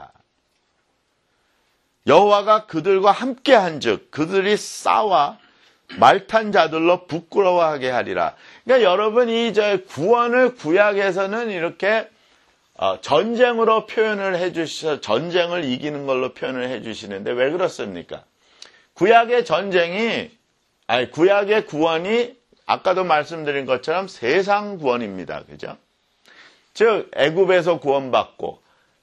여호와가 그들과 함께한즉 그들이 싸워 말탄 자들로 부끄러워하게 하리라. 그러니까 여러분 이 구원을 구약에서는 이렇게 전쟁으로 표현을 해주셔서 전쟁을 이기는 걸로 표현을 해주시는데 왜 그렇습니까? 구약의 구약의 구원이 아까도 말씀드린 것처럼 세상 구원입니다. 그죠? 즉, 애굽에서 구원받고,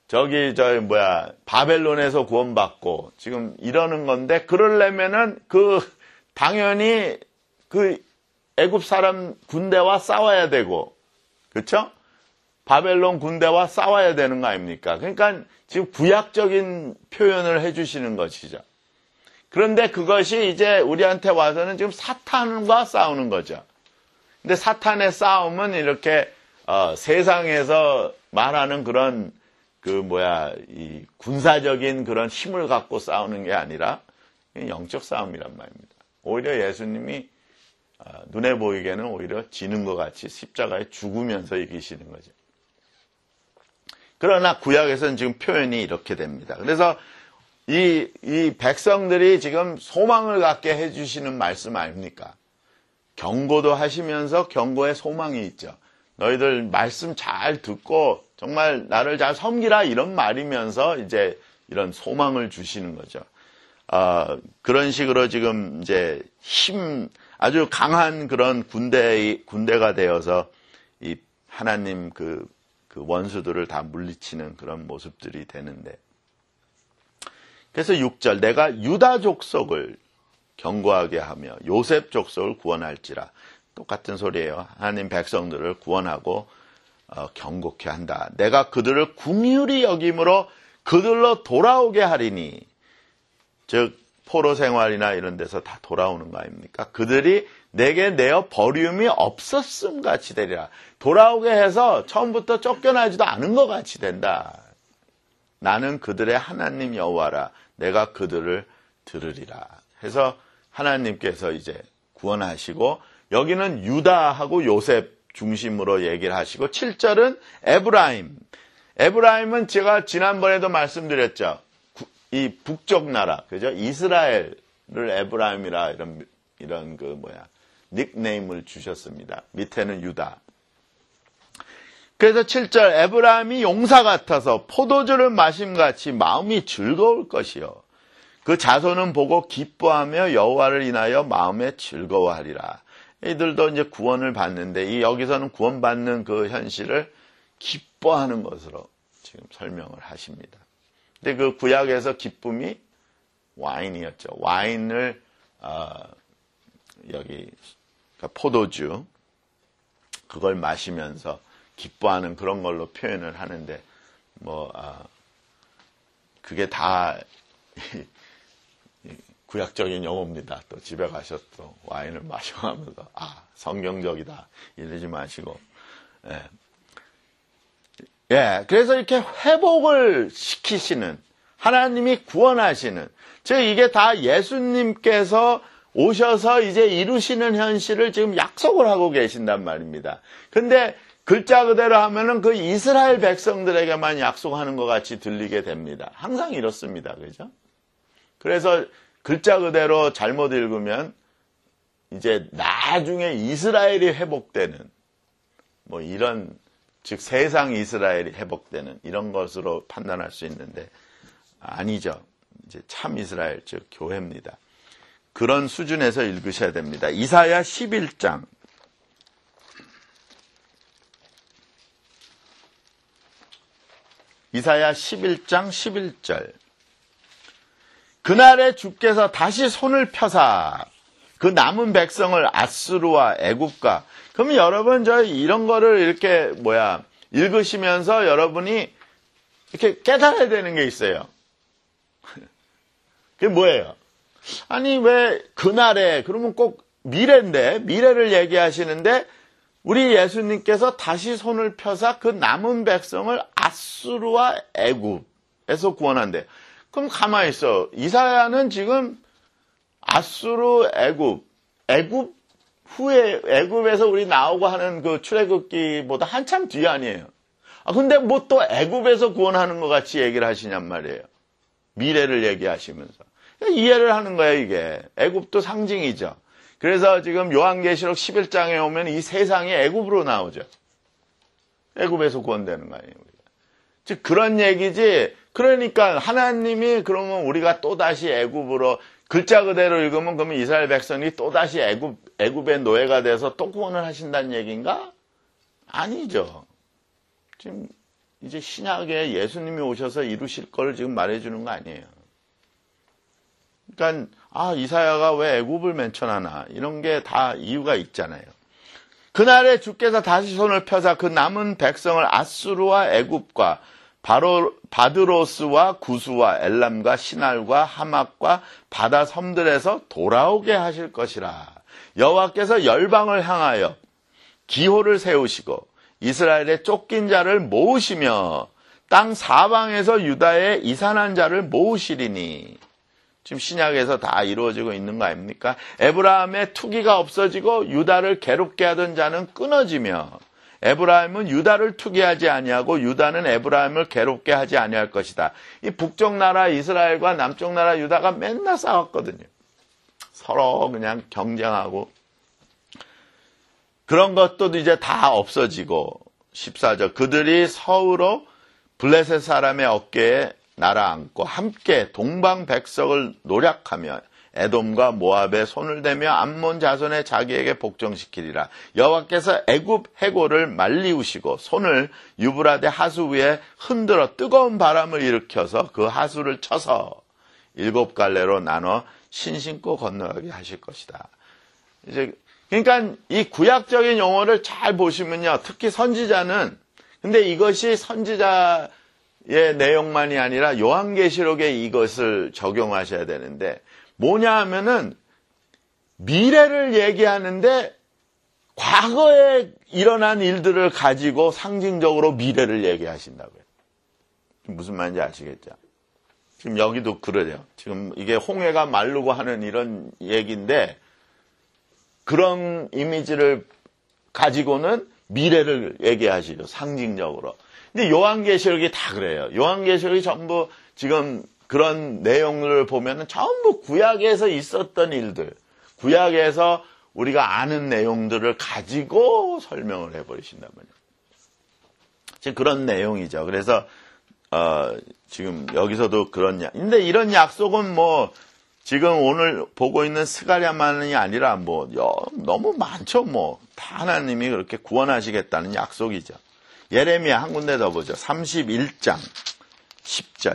바벨론에서 구원받고, 지금 이러는 건데, 그러려면은 당연히 애굽 사람 군대와 싸워야 되고, 그쵸? 바벨론 군대와 싸워야 되는 거 아닙니까? 그러니까 지금 구약적인 표현을 해주시는 것이죠. 그런데 그것이 이제 우리한테 와서는 지금 사탄과 싸우는 거죠. 근데 사탄의 싸움은 이렇게 세상에서 말하는 그런 이 군사적인 그런 힘을 갖고 싸우는 게 아니라 영적 싸움이란 말입니다. 오히려 예수님이 눈에 보이게는 오히려 지는 것 같이 십자가에 죽으면서 이기시는 거죠. 그러나 구약에서는 지금 표현이 이렇게 됩니다. 그래서 이 백성들이 지금 소망을 갖게 해주시는 말씀 아닙니까? 경고도 하시면서 경고에 소망이 있죠. 너희들 말씀 잘 듣고 정말 나를 잘 섬기라 이런 말이면서 이제 이런 소망을 주시는 거죠. 그런 식으로 지금 이제 아주 강한 그런 군대가 되어서 이 하나님 그 원수들을 다 물리치는 그런 모습들이 되는데 그래서 6절 내가 유다 족속을 경고하게 하며 요셉 족속을 구원할지라. 똑같은 소리예요. 하나님 백성들을 구원하고 경고케 한다. 내가 그들을 긍휼히 여김으로 그들로 돌아오게 하리니. 즉 포로 생활이나 이런 데서 다 돌아오는 거 아닙니까? 그들이 내게 내어 버림이 없었음 같이 되리라. 돌아오게 해서 처음부터 쫓겨나지도 않은 것 같이 된다. 나는 그들의 하나님 여호와라. 내가 그들을 들으리라. 해서 하나님께서 이제 구원하시고 여기는 유다하고 요셉 중심으로 얘기를 하시고 7절은 에브라임. 에브라임은 제가 지난번에도 말씀드렸죠. 이 북쪽 나라, 그죠? 이스라엘을 에브라임이라 이런 닉네임을 주셨습니다. 밑에는 유다. 그래서 7절 에브라임이 용사 같아서 포도주를 마심같이 마음이 즐거울 것이요. 그 자손은 보고 기뻐하며 여호와를 인하여 마음에 즐거워하리라. 이들도 이제 구원을 받는데 여기서는 구원받는 그 현실을 기뻐하는 것으로 지금 설명을 하십니다. 근데 그 구약에서 기쁨이 와인이었죠. 와인을 여기 그러니까 포도주 그걸 마시면서 기뻐하는 그런 걸로 표현을 하는데 그게 다 구약적인 용어입니다. 또 집에 가셔서 또 와인을 마셔가면서 성경적이다 이러지 마시고 그래서 이렇게 회복을 시키시는 하나님이 구원하시는 즉 이게 다 예수님께서 오셔서 이제 이루시는 현실을 지금 약속을 하고 계신단 말입니다. 근데 글자 그대로 하면은 그 이스라엘 백성들에게만 약속하는 것 같이 들리게 됩니다. 항상 이렇습니다. 그죠? 그래서 글자 그대로 잘못 읽으면 이제 나중에 이스라엘이 회복되는 이런 즉 세상 이스라엘이 회복되는 이런 것으로 판단할 수 있는데 아니죠. 이제 참 이스라엘 즉 교회입니다. 그런 수준에서 읽으셔야 됩니다. 이사야 11장 이사야 11장 11절 그날에 주께서 다시 손을 펴사 그 남은 백성을 아수르와 애굽과 그러면 여러분 이런 거를 이렇게 읽으시면서 여러분이 이렇게 깨달아야 되는 게 있어요. 그게 뭐예요? 아니 왜 그날에 그러면 꼭 미래인데 미래를 얘기하시는데 우리 예수님께서 다시 손을 펴사 그 남은 백성을 아수르와 애굽에서 구원한대. 그럼 가만히 있어. 이사야는 지금 아수르 애굽 후에 애굽에서 우리 나오고 하는 그 출애굽기보다 한참 뒤 아니에요. 근데 또 애굽에서 구원하는 것 같이 얘기를 하시냔 말이에요. 미래를 얘기하시면서. 이해를 하는 거예요, 이게. 애굽도 상징이죠. 그래서 지금 요한계시록 11장에 오면 이 세상이 애굽으로 나오죠. 애굽에서 구원되는 거 아니에요, 우리가. 즉 그런 얘기지. 그러니까 하나님이 그러면 우리가 또다시 애굽으로 글자 그대로 읽으면 그러면 이스라엘 백성이 또다시 애굽의 노예가 돼서 또 구원을 하신다는 얘기인가? 아니죠. 지금 이제 신약에 예수님이 오셔서 이루실 걸 지금 말해주는 거 아니에요. 그러니까 이사야가 왜 애굽을 멘션하나 이런 게 다 이유가 있잖아요. 그날에 주께서 다시 손을 펴사 그 남은 백성을 아수르와 애굽과 바드로스와 구스와 엘람과 시날과 하막과 바다 섬들에서 돌아오게 하실 것이라. 여호와께서 열방을 향하여 기호를 세우시고 이스라엘의 쫓긴 자를 모으시며 땅 사방에서 유다의 이산한 자를 모으시리니. 지금 신약에서 다 이루어지고 있는 거 아닙니까? 에브라임의 투기가 없어지고 유다를 괴롭게 하던 자는 끊어지며 에브라임은 유다를 투기하지 아니하고 유다는 에브라임을 괴롭게 하지 아니할 것이다. 이 북쪽 나라 이스라엘과 남쪽 나라 유다가 맨날 싸웠거든요. 서로 그냥 경쟁하고 그런 것도 이제 다 없어지고 14절 그들이 서으로 블레셋 사람의 어깨에 날아앉고 함께 동방 백석을 노략하며 에돔과 모압에 손을 대며 암몬 자손의 자기에게 복종시키리라. 여호와께서 애굽 해골을 말리우시고 손을 유브라데 하수 위에 흔들어 뜨거운 바람을 일으켜서 그 하수를 쳐서 7갈래로 나눠 신신고 건너가게 하실 것이다. 이제 그러니까 이 구약적인 용어를 잘 보시면요, 특히 선지자는 근데 이것이 선지자의 내용만이 아니라 요한계시록에 이것을 적용하셔야 되는데. 뭐냐 하면은 미래를 얘기하는데 과거에 일어난 일들을 가지고 상징적으로 미래를 얘기하신다고요. 무슨 말인지 아시겠죠? 지금 여기도 그러죠. 지금 이게 홍해가 마르고 하는 이런 얘기인데 그런 이미지를 가지고는 미래를 얘기하시죠. 상징적으로. 근데 요한계시록이 다 그래요. 요한계시록이 전부 지금 그런 내용을 보면은 전부 구약에서 있었던 일들, 구약에서 우리가 아는 내용들을 가지고 설명을 해버리신단 말이에요. 지금 그런 내용이죠. 그래서 지금 여기서도 근데 이런 약속은 뭐 지금 오늘 보고 있는 스가랴만이 아니라 뭐 너무 많죠. 뭐 다 하나님이 그렇게 구원하시겠다는 약속이죠. 예레미야 한 군데 더 보죠. 31장 10절.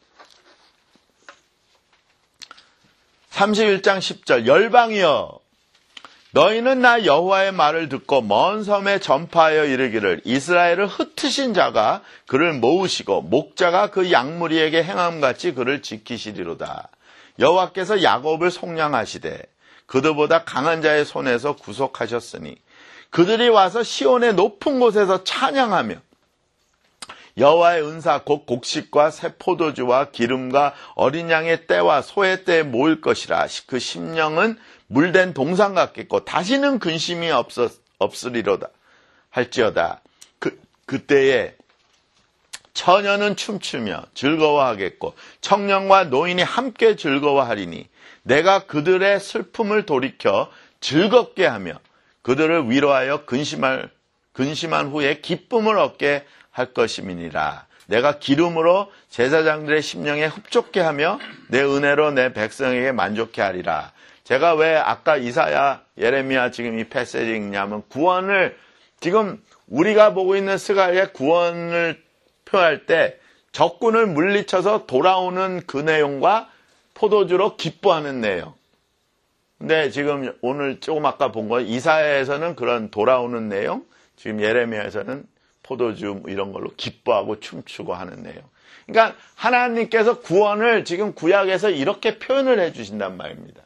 31장 10절. 열방이여 너희는 나 여호와의 말을 듣고 먼 섬에 전파하여 이르기를 이스라엘을 흩으신 자가 그를 모으시고 목자가 그 양무리에게 행함같이 그를 지키시리로다. 여호와께서 야곱을 속량하시되 그들보다 강한 자의 손에서 구속하셨으니 그들이 와서 시온의 높은 곳에서 찬양하며 여호와의 은사 곧 곡식과 새 포도주와 기름과 어린 양의 떼와 소의 떼에 모일 것이라. 그 심령은 물된 동상 같겠고 다시는 근심이 없으리로다 할지어다. 그때에 처녀는 춤추며 즐거워하겠고 청년과 노인이 함께 즐거워하리니 내가 그들의 슬픔을 돌이켜 즐겁게 하며 그들을 위로하여 근심한 후에 기쁨을 얻게 할 것임이니라. 내가 기름으로 제사장들의 심령에 흡족게 하며 내 은혜로 내 백성에게 만족해 하리라. 제가 왜 아까 이사야, 예레미야 지금 이 패시지 읽냐면 구원을 지금 우리가 보고 있는 스가랴의 구원을 표할 때 적군을 물리쳐서 돌아오는 그 내용과 포도주로 기뻐하는 내용. 근데 지금 오늘 조금 아까 본 거 이사야에서는 그런 돌아오는 내용, 지금 예레미야에서는 포도주 이런 걸로 기뻐하고 춤추고 하는 내용. 그러니까 하나님께서 구원을 지금 구약에서 이렇게 표현을 해주신단 말입니다.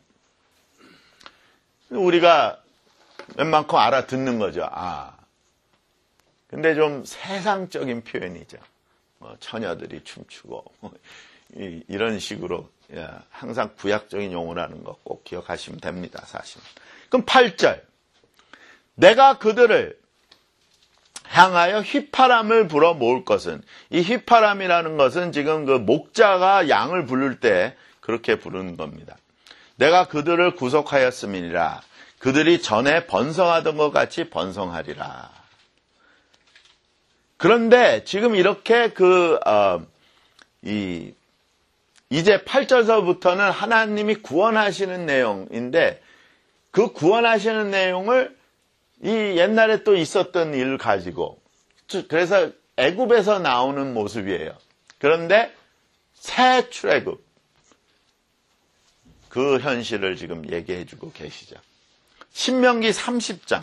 우리가 웬만큼 알아듣는 거죠. 근데 좀 세상적인 표현이죠. 처녀들이 춤추고 이런 식으로 항상 구약적인 용어라는 거 꼭 기억하시면 됩니다. 사실. 그럼 8절. 내가 그들을 향하여 휘파람을 불어 모을 것은, 이 휘파람이라는 것은 지금 그 목자가 양을 부를 때 그렇게 부르는 겁니다. 내가 그들을 구속하였음이니라. 그들이 전에 번성하던 것 같이 번성하리라. 그런데 지금 이렇게 이제 8절서부터는 하나님이 구원하시는 내용인데 그 구원하시는 내용을 이 옛날에 또 있었던 일을 가지고, 그래서 애굽에서 나오는 모습이에요. 그런데 새 출애굽, 그 현실을 지금 얘기해 주고 계시죠. 신명기 30장.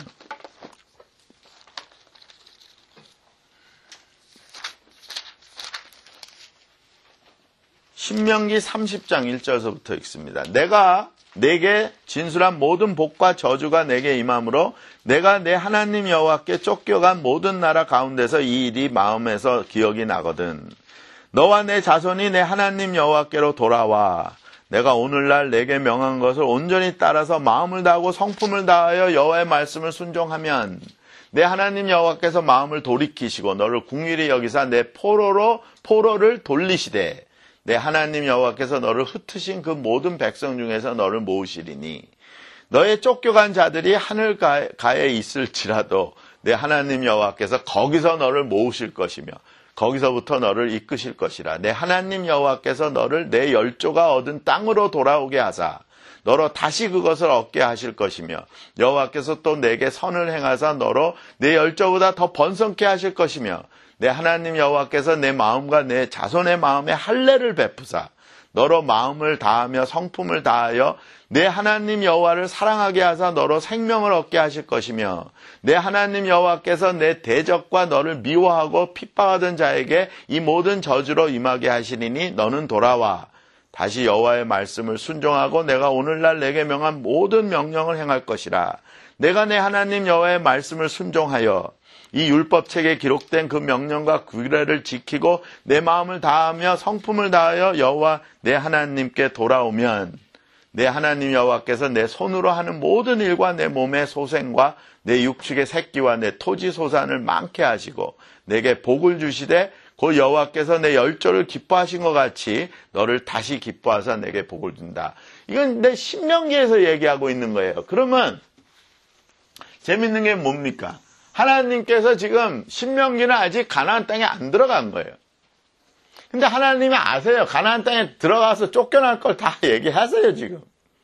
신명기 30장 1절서부터 읽습니다. 내가 내게 진술한 모든 복과 저주가 내게 임함으로 내가 내 하나님 여호와께 쫓겨간 모든 나라 가운데서 이 일이 마음에서 기억이 나거든. 너와 내 자손이 내 하나님 여호와께로 돌아와 내가 오늘날 내게 명한 것을 온전히 따라서 마음을 다하고 성품을 다하여 여호와의 말씀을 순종하면 내 하나님 여호와께서 마음을 돌이키시고 너를 긍휼히 여기사 내 포로를 돌리시되 내 하나님 여호와께서 너를 흩으신 그 모든 백성 중에서 너를 모으시리니 너의 쫓겨간 자들이 하늘가에 있을지라도 내 하나님 여호와께서 거기서 너를 모으실 것이며 거기서부터 너를 이끄실 것이라. 내 하나님 여호와께서 너를 내 열조가 얻은 땅으로 돌아오게 하사 너로 다시 그것을 얻게 하실 것이며 여호와께서 또 내게 선을 행하사 너로 내 열조보다 더 번성케 하실 것이며 내 하나님 여호와께서 내 마음과 내 자손의 마음에 할례를 베푸사 너로 마음을 다하며 성품을 다하여 내 하나님 여호와를 사랑하게 하사 너로 생명을 얻게 하실 것이며 내 하나님 여호와께서 내 대적과 너를 미워하고 핍박하던 자에게 이 모든 저주로 임하게 하시리니 너는 돌아와 다시 여호와의 말씀을 순종하고 내가 오늘날 내게 명한 모든 명령을 행할 것이라. 내가 내 하나님 여호와의 말씀을 순종하여 이 율법책에 기록된 그 명령과 규례를 지키고 내 마음을 다하며 성품을 다하여 여호와 내 하나님께 돌아오면 내 하나님 여호와께서 내 손으로 하는 모든 일과 내 몸의 소생과 내 육축의 새끼와 내 토지 소산을 많게 하시고 내게 복을 주시되 그 여호와께서 내 열조를 기뻐하신 것 같이 너를 다시 기뻐하사 내게 복을 준다. 이건 내 신명기에서 얘기하고 있는 거예요. 그러면 재밌는 게 뭡니까? 하나님께서 지금 신명기는 아직 가나안 땅에 안 들어간 거예요. 근데 하나님이 아세요. 가나안 땅에 들어가서 쫓겨날 걸 다 얘기하세요, 지금.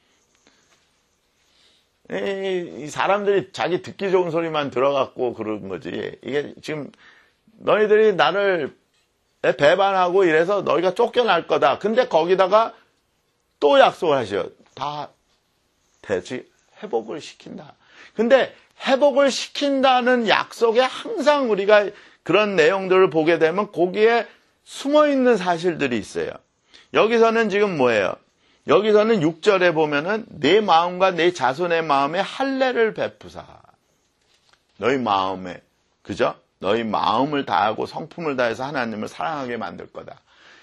이 사람들이 자기 듣기 좋은 소리만 들어갖고 그런 거지. 이게 지금 너희들이 나를 배반하고 이래서 너희가 쫓겨날 거다. 근데 거기다가 또 약속을 하셔요. 다 대지 회복을 시킨다. 근데 회복을 시킨다는 약속에 항상 우리가 그런 내용들을 보게 되면 거기에 숨어있는 사실들이 있어요. 여기서는 지금 뭐예요? 여기서는 6절에 보면은 내 마음과 내 자손의 마음에 할례를 베푸사. 너희 마음에, 그죠? 너희 마음을 다하고 성품을 다해서 하나님을 사랑하게 만들 거다.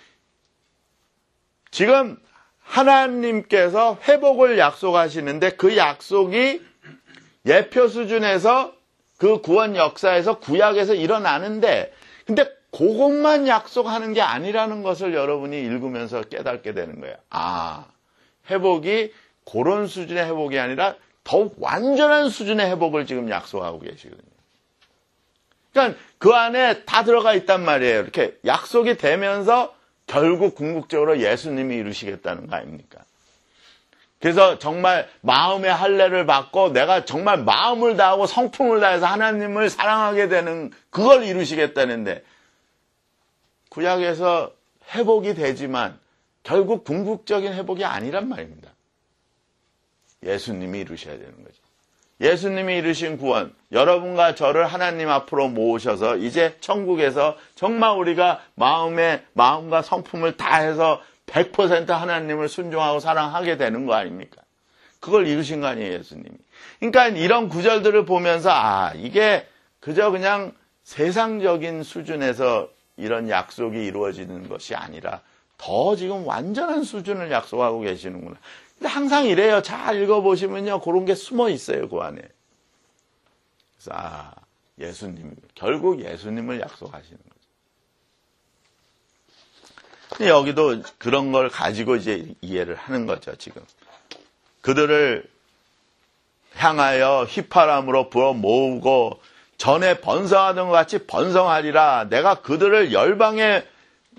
지금 하나님께서 회복을 약속하시는데 그 약속이 예표 수준에서 그 구원 역사에서 구약에서 일어나는데 근데 그것만 약속하는 게 아니라는 것을 여러분이 읽으면서 깨닫게 되는 거예요. 아, 회복이 그런 수준의 회복이 아니라 더욱 완전한 수준의 회복을 지금 약속하고 계시거든요. 그러니까 그 안에 다 들어가 있단 말이에요. 이렇게 약속이 되면서 결국 궁극적으로 예수님이 이루시겠다는 거 아닙니까? 그래서 정말 마음의 할례를 받고 내가 정말 마음을 다하고 성품을 다해서 하나님을 사랑하게 되는 그걸 이루시겠다는데 구약에서 회복이 되지만 결국 궁극적인 회복이 아니란 말입니다. 예수님이 이루셔야 되는 거죠. 예수님이 이루신 구원, 여러분과 저를 하나님 앞으로 모으셔서 이제 천국에서 정말 우리가 마음과 성품을 다해서 100% 하나님을 순종하고 사랑하게 되는 거 아닙니까? 그걸 이루신 거 아니에요, 예수님이. 그러니까 이런 구절들을 보면서 이게 그저 그냥 세상적인 수준에서 이런 약속이 이루어지는 것이 아니라 더 지금 완전한 수준을 약속하고 계시는구나. 근데 항상 이래요. 잘 읽어보시면요. 그런 게 숨어 있어요, 그 안에. 그래서, 결국 예수님을 약속하시는 거죠. 여기도 그런 걸 가지고 이제 이해를 하는 거죠, 지금. 그들을 향하여 휘파람으로 불어 모으고 전에 번성하던 것 같이 번성하리라. 내가 그들을 열방에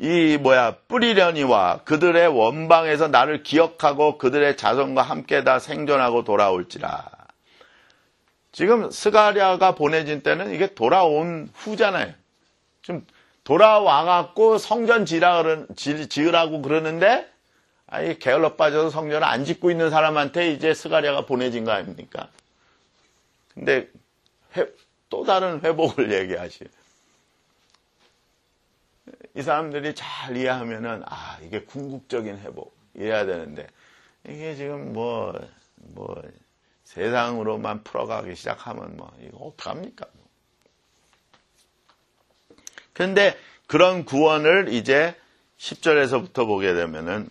뿌리려니와 그들의 원방에서 나를 기억하고 그들의 자손과 함께 다 생존하고 돌아올지라. 지금 스가랴가 보내진 때는 이게 돌아온 후잖아요. 지금 돌아와갖고 성전 지으라고 그러는데, 게을러 빠져서 성전을 안 짓고 있는 사람한테 이제 스가랴가 보내진 거 아닙니까? 근데 또 다른 회복을 얘기하시요. 이 사람들이 잘 이해하면은, 이게 궁극적인 회복, 이래야 되는데, 이게 지금 세상으로만 풀어가기 시작하면 이거 어떡합니까? 그런데 그런 구원을 이제 10절에서부터 보게 되면은,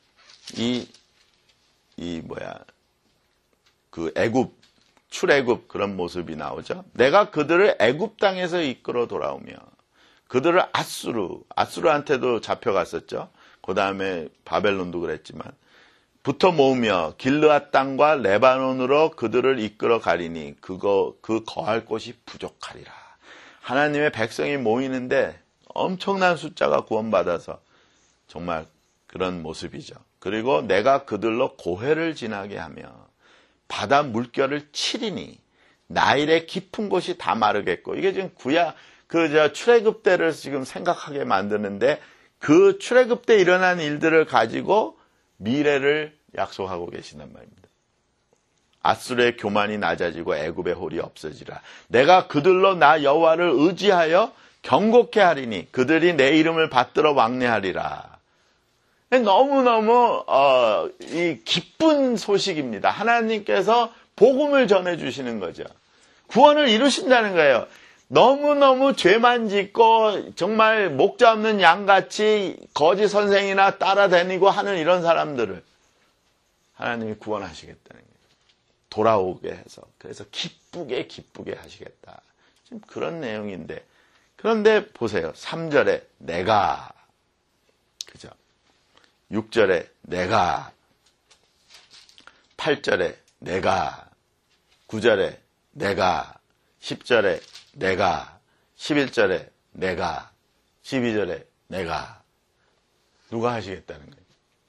출애굽 그런 모습이 나오죠. 내가 그들을 애굽 땅에서 이끌어 돌아오며, 그들을 아수르한테도 잡혀갔었죠. 그 다음에 바벨론도 그랬지만 붙어 모으며 길르앗 땅과 레바논으로 그들을 이끌어 가리니 그 거할 곳이 부족하리라. 하나님의 백성이 모이는데 엄청난 숫자가 구원받아서 정말 그런 모습이죠. 그리고 내가 그들로 고해를 지나게 하며 바다 물결을 치리니 나일의 깊은 곳이 다 마르겠고, 이게 지금 출애굽 때를 지금 생각하게 만드는데 그 출애굽 때 일어난 일들을 가지고 미래를 약속하고 계시단 말입니다. 아수르의 교만이 낮아지고 애굽의 홀이 없어지라. 내가 그들로 나 여호와를 의지하여 경고케 하리니 그들이 내 이름을 받들어 왕래하리라. 너무너무 이 기쁜 소식입니다. 하나님께서 복음을 전해주시는 거죠. 구원을 이루신다는 거예요. 너무너무 죄만 짓고 정말 목자 없는 양같이 거짓 선생이나 따라다니고 하는 이런 사람들을 하나님이 구원하시겠다는 거예요. 돌아오게 해서. 그래서 기쁘게 하시겠다. 지금 그런 내용인데, 그런데 보세요. 3절에 내가, 그죠? 6절에 내가, 8절에 내가, 9절에 내가, 10절에 내가, 11절에 내가, 12절에 내가. 누가 하시겠다는 거예요?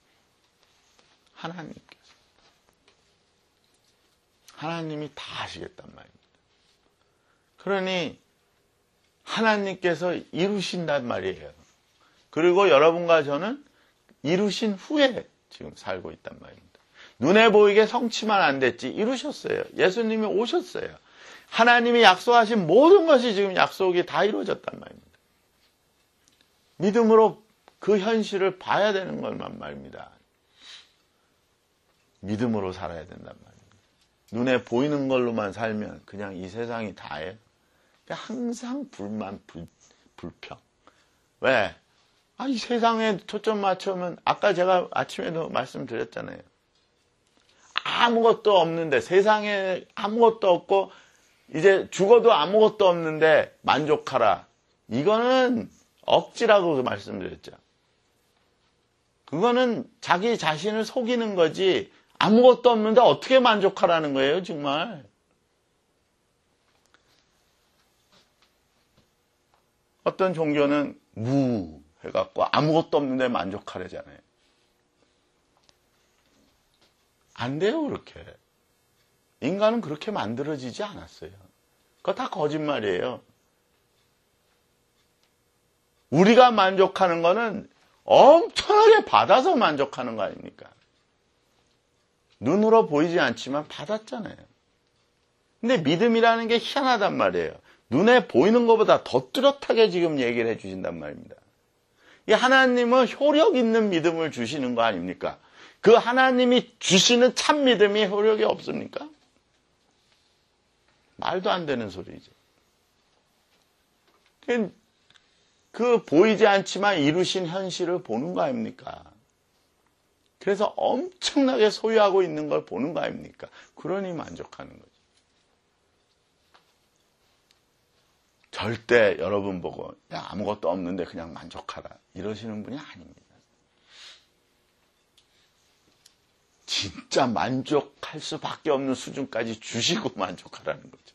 하나님께서. 하나님이 다 하시겠단 말입니다. 그러니 하나님께서 이루신단 말이에요. 그리고 여러분과 저는 이루신 후에 지금 살고 있단 말입니다. 눈에 보이게 성취만 안 됐지 이루셨어요. 예수님이 오셨어요. 하나님이 약속하신 모든 것이 지금 약속이 다 이루어졌단 말입니다. 믿음으로 그 현실을 봐야 되는 것만 말입니다. 믿음으로 살아야 된단 말입니다. 눈에 보이는 걸로만 살면 그냥 이 세상이 다예요. 항상 불만, 불평. 왜? 이 세상에 초점 맞추면 아까 제가 아침에도 말씀드렸잖아요. 아무것도 없는데, 세상에 아무것도 없고 이제 죽어도 아무것도 없는데 만족하라. 이거는 억지라고 말씀드렸죠. 그거는 자기 자신을 속이는 거지 아무것도 없는데 어떻게 만족하라는 거예요, 정말. 어떤 종교는 무 해갖고 아무것도 없는데 만족하려잖아요. 안 돼요, 그렇게. 인간은 그렇게 만들어지지 않았어요. 그거 다 거짓말이에요. 우리가 만족하는 거는 엄청나게 받아서 만족하는 거 아닙니까? 눈으로 보이지 않지만 받았잖아요. 근데 믿음이라는 게 희한하단 말이에요. 눈에 보이는 것보다 더 뚜렷하게 지금 얘기를 해주신단 말입니다. 이 하나님은 효력 있는 믿음을 주시는 거 아닙니까? 그 하나님이 주시는 참 믿음이 효력이 없습니까? 말도 안 되는 소리죠. 그 보이지 않지만 이루신 현실을 보는 거 아닙니까? 그래서 엄청나게 소유하고 있는 걸 보는 거 아닙니까? 그러니 만족하는 거죠. 절대 여러분 보고 야, 아무것도 없는데 그냥 만족하라 이러시는 분이 아닙니다. 진짜 만족할 수밖에 없는 수준까지 주시고 만족하라는 거죠.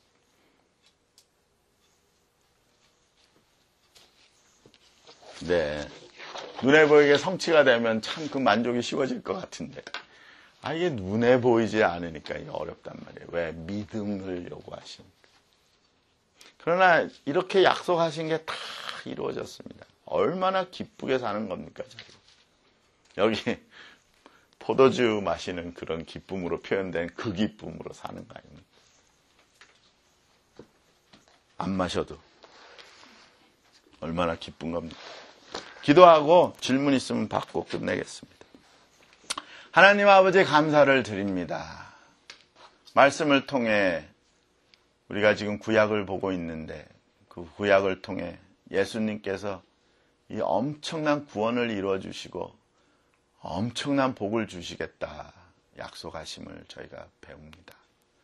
네, 눈에 보이게 성취가 되면 참 그 만족이 쉬워질 것 같은데 이게 눈에 보이지 않으니까 이게 어렵단 말이에요. 왜? 믿음을 요구하시니까. 그러나 이렇게 약속하신 게 다 이루어졌습니다. 얼마나 기쁘게 사는 겁니까? 여기 포도주 마시는 그런 기쁨으로 표현된 그 기쁨으로 사는 거 아닙니까? 안 마셔도 얼마나 기쁜 겁니까? 기도하고 질문 있으면 받고 끝내겠습니다. 하나님 아버지 감사를 드립니다. 말씀을 통해 우리가 지금 구약을 보고 있는데 그 구약을 통해 예수님께서 이 엄청난 구원을 이루어 주시고 엄청난 복을 주시겠다 약속하심을 저희가 배웁니다.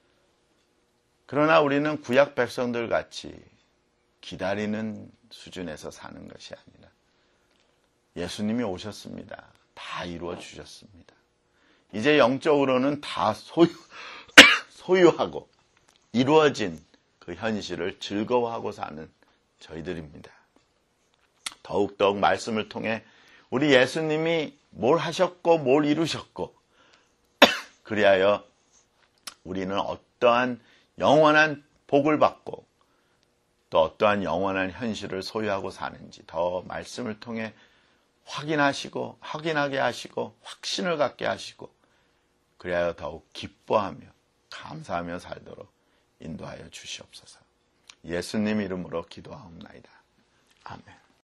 그러나 우리는 구약 백성들 같이 기다리는 수준에서 사는 것이 아니라 예수님이 오셨습니다. 다 이루어 주셨습니다. 이제 영적으로는 다 소유하고 이루어진 그 현실을 즐거워하고 사는 저희들입니다. 더욱더욱 말씀을 통해 우리 예수님이 뭘 하셨고 뭘 이루셨고 그리하여 우리는 어떠한 영원한 복을 받고 또 어떠한 영원한 현실을 소유하고 사는지 더 말씀을 통해 확인하게 하시고 확신을 갖게 하시고 그리하여 더욱 기뻐하며 감사하며 살도록 인도하여 주시옵소서. 예수님 이름으로 기도하옵나이다. 아멘.